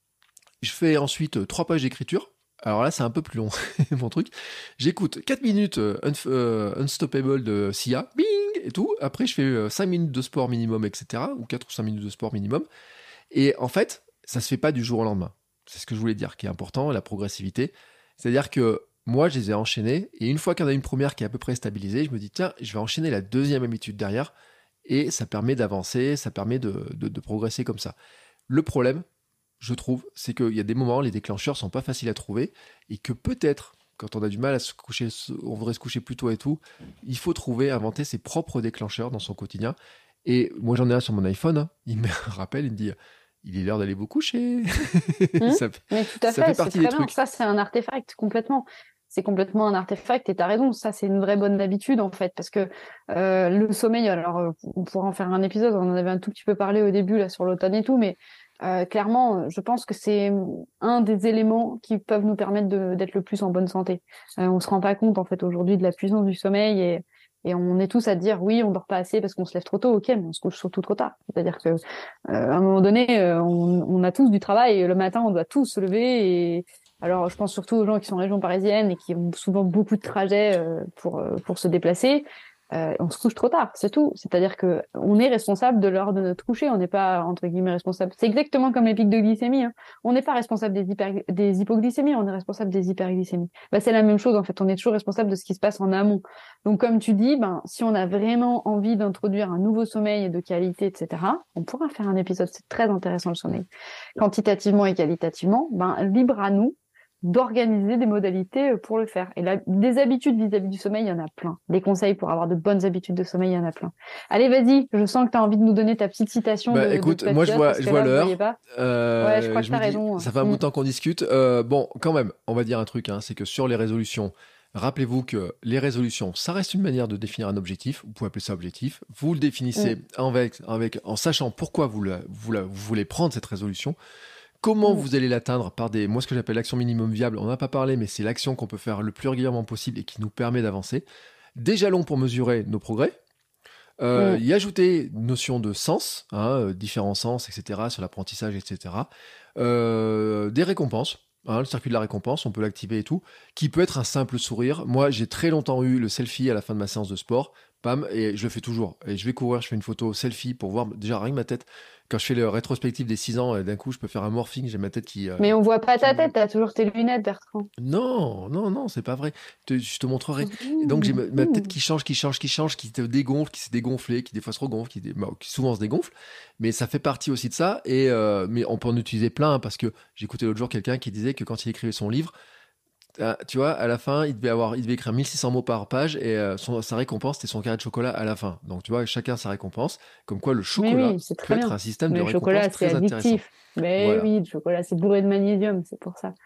je fais ensuite euh, trois pages d'écriture. Alors là, c'est un peu plus long, mon truc. J'écoute quatre minutes euh, Unf- euh, Unstoppable de Sia, bing, et tout. Après, je fais euh, cinq minutes de sport minimum, et cetera. Ou quatre ou cinq minutes de sport minimum. Et en fait, ça se fait pas du jour au lendemain. C'est ce que je voulais dire, qui est important, la progressivité. C'est-à-dire que moi, je les ai enchaînés. Et une fois qu'il y en a une première qui est à peu près stabilisée, je me dis, tiens, je vais enchaîner la deuxième habitude derrière. Et ça permet d'avancer, ça permet de, de, de progresser comme ça. Le problème, je trouve, c'est qu'il y a des moments, les déclencheurs sont pas faciles à trouver, et que peut-être, quand on a du mal à se coucher, on voudrait se coucher plus tôt et tout, il faut trouver, inventer ses propres déclencheurs dans son quotidien. Et moi, j'en ai un sur mon iPhone, hein. Il me rappelle, il me dit, il est l'heure d'aller vous coucher. Mmh, ça, mais tout à ça fait, fait partie c'est des très trucs. bien. Ça, c'est un artefact, complètement. C'est complètement un artefact, et t'as raison, ça c'est une vraie bonne habitude en fait, parce que euh, le sommeil, alors euh, on pourra en faire un épisode, on en avait un tout petit peu parlé au début là sur l'automne et tout, mais euh, clairement, je pense que c'est un des éléments qui peuvent nous permettre de, d'être le plus en bonne santé. Euh, on se rend pas compte en fait aujourd'hui de la puissance du sommeil, et, et on est tous à dire oui, on dort pas assez parce qu'on se lève trop tôt, ok, mais on se couche surtout trop tard. C'est-à-dire que euh, à un moment donné, euh, on, on a tous du travail, et le matin on doit tous se lever, et alors, je pense surtout aux gens qui sont en région parisienne et qui ont souvent beaucoup de trajets euh, pour euh, pour se déplacer. Euh, on se couche trop tard, c'est tout. C'est-à-dire que on est responsable de l'heure de notre coucher. On n'est pas entre guillemets responsable. C'est exactement comme les pics de glycémie. Hein. On n'est pas responsable des hyper des hypoglycémies. On est responsable des hyperglycémies. Bah, c'est la même chose en fait. On est toujours responsable de ce qui se passe en amont. Donc, comme tu dis, ben si on a vraiment envie d'introduire un nouveau sommeil de qualité, et cetera, on pourra faire un épisode. C'est très intéressant le sommeil, quantitativement et qualitativement. Ben libre à nous d'organiser des modalités pour le faire. Et là, des habitudes vis-à-vis du sommeil, il y en a plein. Des conseils pour avoir de bonnes habitudes de sommeil, il y en a plein. Allez, vas-y, je sens que tu as envie de nous donner ta petite citation. Bah, de, écoute, de moi je vois, je vois là, l'heure. Euh, ouais, je crois que tu as raison. Ça fait un bout de temps qu'on discute. Euh, bon, quand même, on va dire un truc, hein, c'est que sur les résolutions, rappelez-vous que les résolutions, ça reste une manière de définir un objectif. Vous pouvez appeler ça objectif. Vous le définissez mm. avec, avec, en sachant pourquoi vous, la, vous, la, vous voulez prendre cette résolution. Comment Mmh. vous allez l'atteindre? Par des, moi, ce que j'appelle l'action minimum viable, on n'en a pas parlé, mais c'est l'action qu'on peut faire le plus régulièrement possible et qui nous permet d'avancer. Des jalons pour mesurer nos progrès. Euh, Mmh. y ajouter une notion de sens, hein, euh, différents sens, et cetera, sur l'apprentissage, et cetera. Euh, des récompenses, hein, le circuit de la récompense, on peut l'activer et tout, qui peut être un simple sourire. Moi, j'ai très longtemps eu le selfie à la fin de ma séance de sport, pam, et je le fais toujours. Et je vais courir, je fais une photo selfie pour voir déjà rien que ma tête. Quand je fais le rétrospectif des six ans, d'un coup, je peux faire un morphing, j'ai ma tête qui... euh, Mais on voit pas ta qui- tête, t'as toujours tes lunettes, Bertrand. Non, non, non, c'est pas vrai. Te- je te montrerai. Et donc j'ai ma, ma tête qui change, qui change, qui change, qui te dégonfle, qui s'est dégonflée, qui des fois se regonfle, qui, dé- bah, qui souvent se dégonfle. Mais ça fait partie aussi de ça. Et euh, mais on peut en utiliser plein hein, parce que j'écoutais l'autre jour quelqu'un qui disait que quand il écrivait son livre, ah, tu vois, à la fin, il devait avoir, il devait écrire mille six cents mots par page et euh, son, sa récompense c'était son carré de chocolat à la fin. Donc tu vois, chacun sa récompense. Comme quoi le Mais chocolat oui, c'est peut très être bien. un système Mais de le chocolat, récompense c'est très intéressant. addictif. Mais Voilà. oui, le chocolat, c'est bourré de magnésium, c'est pour ça.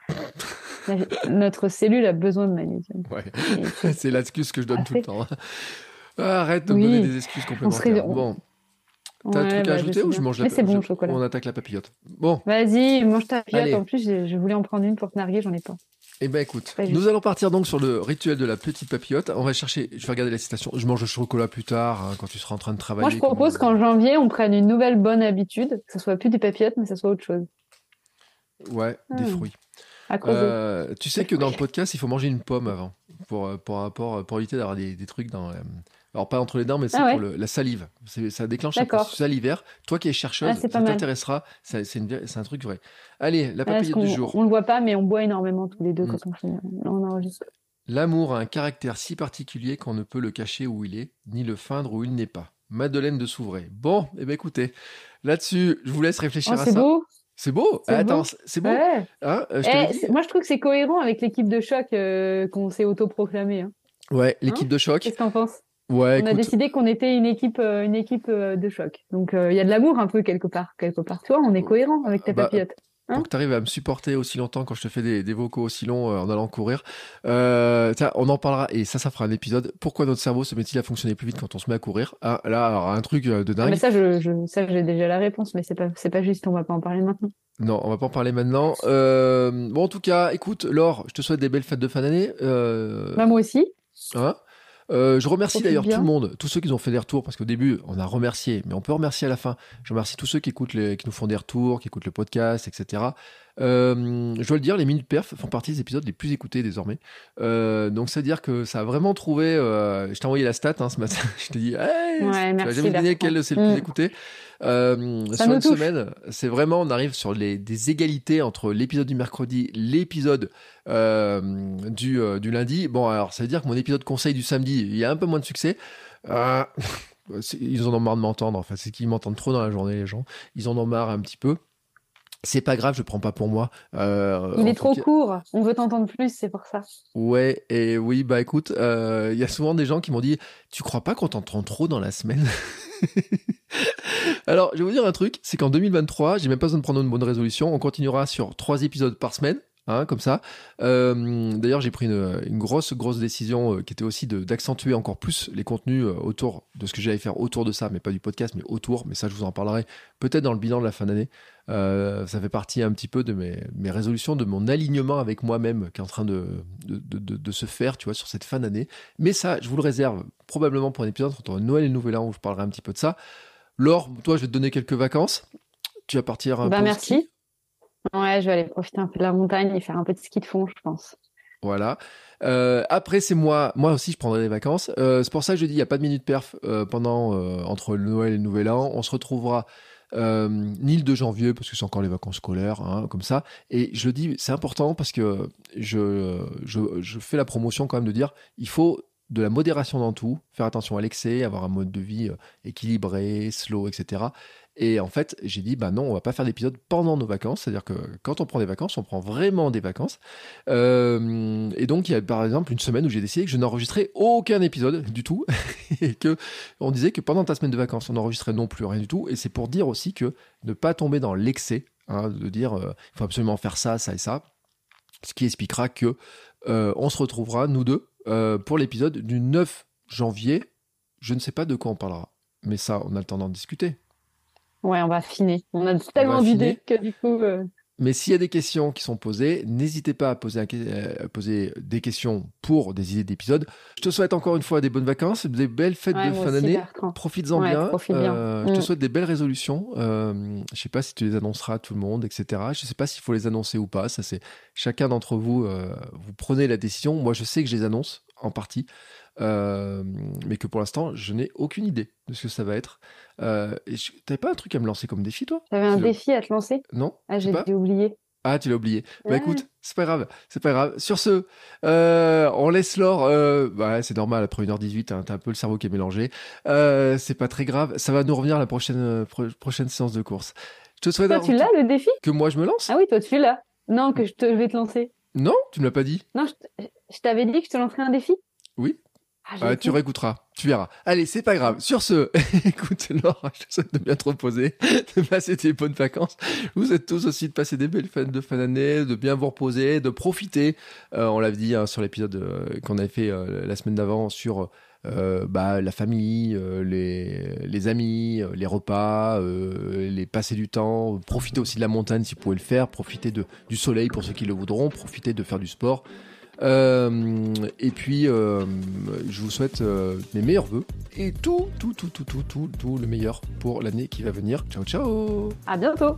La- Notre cellule a besoin de magnésium. Ouais. Et c'est- C'est l'excuse que je donne tout le Parfait. temps. Ah, arrête de me donner Oui, des excuses on serait... complémentaires. on- Bon. T'as un Ouais, truc à bah, je ajouter sais ou bien. je mange la Mais c'est bon, je- le chocolat. on attaque la papillote? Bon, Vas-y, mange ta pillote. allez. En plus, je, je voulais en prendre une pour te narguer, j'en ai pas. Eh ben écoute, Pas juste. nous allons partir donc sur le rituel de la petite papillote. On va chercher, je vais regarder la citation. Je mange le chocolat plus tard, hein, quand tu seras en train de travailler. Moi, je propose comme- qu'en janvier, on prenne une nouvelle bonne habitude, que ce soit plus des papillotes, mais que ce soit autre chose. Ouais, des Hmm. fruits. À causer. Euh, tu sais que dans le podcast, il faut manger une pomme avant pour euh, pour pour, pour éviter d'avoir des, des trucs dans. euh, Alors pas entre les dents, mais c'est Ah ouais. pour le- la salive. C'est- Ça déclenche un D'accord. processus salivaire. Toi qui es chercheuse, Ah, c'est pas ça mal. t'intéressera. Ça- C'est une vé- c'est un truc vrai. Allez, la Ah, parce papillote qu'on du jour. on le voit pas, mais on boit énormément tous les deux Mm. quand on, fait, on enregistre. L'amour a un caractère si particulier qu'on ne peut le cacher où il est, ni le feindre où il n'est pas. Madeleine de Souvray. Bon, eh ben écoutez, là-dessus, je vous laisse réfléchir Oh, à c'est ça. beau. C'est beau. C'est Attends, beau. c'est- c'est beau. Ouais. Hein, euh, je Eh, t'avais dit. c'est- moi, je trouve que c'est cohérent avec l'équipe de choc euh, qu'on s'est autoproclamée. Hein. Ouais, l'équipe de choc. Qu'est-ce que t'en penses? Ouais, On a écoute. décidé qu'on était une équipe, euh, une équipe euh, de choc. Donc, il y a de l'amour un peu quelque part, quelque part. Tu vois, on est cohérent avec ta Bah, papillote. Hein Pour que tu arrives à me supporter aussi longtemps quand je te fais des, des vocaux aussi longs euh, en allant courir. Euh, tiens, on en parlera et ça, ça fera un épisode. Pourquoi notre cerveau se met-il à fonctionner plus vite quand on se met à courir? Ah, là, alors, un truc euh, de Ah, dingue. mais ça, je, je, ça, j'ai déjà la réponse, mais c'est pas, c'est pas juste. On va pas en parler maintenant. Non, on va pas en parler maintenant. Euh, bon, en tout cas, écoute, Laure, je te souhaite des belles fêtes de fin d'année. Euh, Bah, moi aussi. hein. Euh, je remercie Profite d'ailleurs bien. tout le monde, tous ceux qui ont fait des retours, parce qu'au début, on a remercié, mais on peut remercier à la fin. Je remercie tous ceux qui écoutent les, qui nous font des retours, qui écoutent le podcast, et cetera. Euh, je dois le dire, les minutes perf font partie des épisodes les plus écoutés désormais. Euh, donc, ça veut dire que ça a vraiment trouvé. Euh, je t'ai envoyé la stat hein, ce matin. Je t'ai dit, hey, Ouais, tu vas merci, jamais deviner Bertrand. quel c'est le plus Mm. écouté. Euh, Ça sur nous une touche. semaine, c'est vraiment, on arrive sur les, des égalités entre l'épisode du mercredi, l'épisode euh, du, euh, du lundi. Bon, alors ça veut dire que mon épisode conseil du samedi, il y a un peu moins de succès. Euh, c'est- ils en ont marre de m'entendre. Enfin, c'est qu'ils m'entendent trop dans la journée, les gens. Ils en ont marre un petit peu. C'est pas grave, je prends pas pour moi. Euh, Il en est tout trop cas- court. On veut t'entendre plus, c'est pour ça. Ouais, et oui, bah écoute, euh, il y a souvent des gens qui m'ont dit, tu crois pas qu'on t'entend trop dans la semaine? Alors, je vais vous dire un truc, c'est qu'en deux mille vingt-trois, j'ai même pas besoin de prendre une bonne résolution, on continuera sur trois épisodes par semaine. Hein, comme ça. Euh, d'ailleurs, j'ai pris une, une grosse, grosse décision euh, qui était aussi de, d'accentuer encore plus les contenus euh, autour de ce que j'allais faire autour de ça, mais pas du podcast, mais autour. Mais ça, je vous en parlerai peut-être dans le bilan de la fin d'année. Euh, ça fait partie un petit peu de mes, mes résolutions, de mon alignement avec moi-même qui est en train de, de, de, de, de se faire, tu vois, sur cette fin d'année. Mais ça, je vous le réserve probablement pour un épisode entre Noël et le Nouvel An où je parlerai un petit peu de ça. Laure, toi, je vais te donner quelques vacances. Tu vas partir un Bah, peu au merci. ski. Ouais, je vais aller profiter un peu de la montagne et faire un peu de ski de fond, je pense. Voilà. Euh, après, c'est moi. Moi aussi, je prendrai des vacances. Euh, c'est pour ça que je dis, il n'y a pas de minute perf euh, pendant euh, entre le Noël et le Nouvel An. On se retrouvera euh, ni le deux janvier parce que c'est encore les vacances scolaires, hein, comme ça. Et je le dis, c'est important parce que je, je, je fais la promotion quand même de dire, il faut de la modération dans tout, faire attention à l'excès, avoir un mode de vie euh, équilibré, slow, et cetera. Et en fait, j'ai dit, bah non, on va pas faire d'épisode pendant nos vacances. C'est-à-dire que quand on prend des vacances, on prend vraiment des vacances. Euh, et donc, il y a par exemple une semaine où j'ai décidé que je n'enregistrais aucun épisode du tout. Et que on disait que pendant ta semaine de vacances, on n'enregistrait non plus rien du tout. Et c'est pour dire aussi que ne pas tomber dans l'excès, hein, de dire, euh, il faut absolument faire ça, ça et ça. Ce qui expliquera que euh, on se retrouvera, nous deux, euh, pour l'épisode du neuf janvier. Je ne sais pas de quoi on parlera. Mais ça, on a le temps d'en discuter. Ouais, on va affiner. On a tellement affiner. d'idées que du coup, euh, Mais s'il y a des questions qui sont posées, n'hésitez pas à poser, un, à poser des questions pour des idées d'épisodes. Je te souhaite encore une fois des bonnes vacances, des belles fêtes Ouais, de moi fin aussi, d'année. Bertrand. Profites-en Ouais, bien. profite bien. Euh, Mm. Je te souhaite des belles résolutions. Euh, je ne sais pas si tu les annonceras à tout le monde, et cetera. Je ne sais pas s'il faut les annoncer ou pas. Ça, c'est chacun d'entre vous. Euh, vous prenez la décision. Moi, je sais que je les annonce en partie. Euh, mais que pour l'instant, je n'ai aucune idée de ce que ça va être. Euh, et je... T'avais pas un truc à me lancer comme défi, toi? T'avais un C'est le- défi à te lancer? Non? Ah, Je sais j'ai pas. oublié. Ah, tu l'as oublié. Bah Ouais. écoute, c'est pas grave, c'est pas grave. Sur ce, euh, on laisse Laure. Euh, bah, c'est normal, après une heure dix-huit, hein, t'as un peu le cerveau qui est mélangé. Euh, c'est pas très grave. Ça va nous revenir à la prochaine, euh, pro- prochaine séance de course. Je te souhaite Toi, un- tu l'as, le défi? que moi je me lance. Ah oui, toi, tu l'as. Non, que je, te... je vais te lancer. Non, tu me l'as pas dit. Non, je, t- je t'avais dit que je te lancerais un défi? Oui. Ah, j'ai Ah, tu oublié. réécouteras, tu verras. Allez, c'est pas grave. Sur ce, écoute, Laure, je te souhaite de bien te reposer, de passer des bonnes vacances. Vous êtes tous aussi de passer des belles fêtes de fin d'année, de bien vous reposer, de profiter. Euh, on l'avait dit hein, sur l'épisode euh, qu'on avait fait euh, la semaine d'avant sur euh, bah, la famille, euh, les, les amis, euh, les repas, euh, les passer du temps. Profitez aussi de la montagne si vous pouvez le faire. Profitez de, du soleil pour ceux qui le voudront. Profitez de faire du sport. Euh, et puis, euh, je vous souhaite euh, mes meilleurs vœux et tout, tout, tout, tout, tout, tout, tout le meilleur pour l'année qui va venir. Ciao, ciao! À bientôt.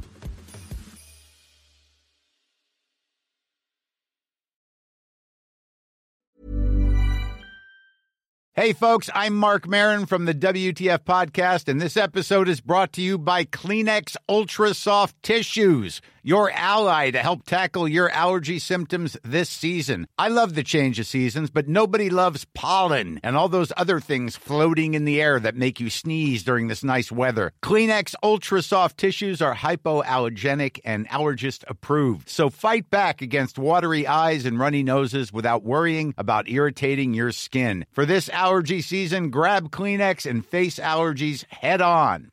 Hey, folks, I'm Mark Maron from the W T F Podcast, and this episode is brought to you by Kleenex Ultra Soft Tissues, your ally to help tackle your allergy symptoms this season. I love the change of seasons, but nobody loves pollen and all those other things floating in the air that make you sneeze during this nice weather. Kleenex Ultra Soft Tissues are hypoallergenic and allergist approved, so fight back against watery eyes and runny noses without worrying about irritating your skin. For this allergy season, grab Kleenex and face allergies head on.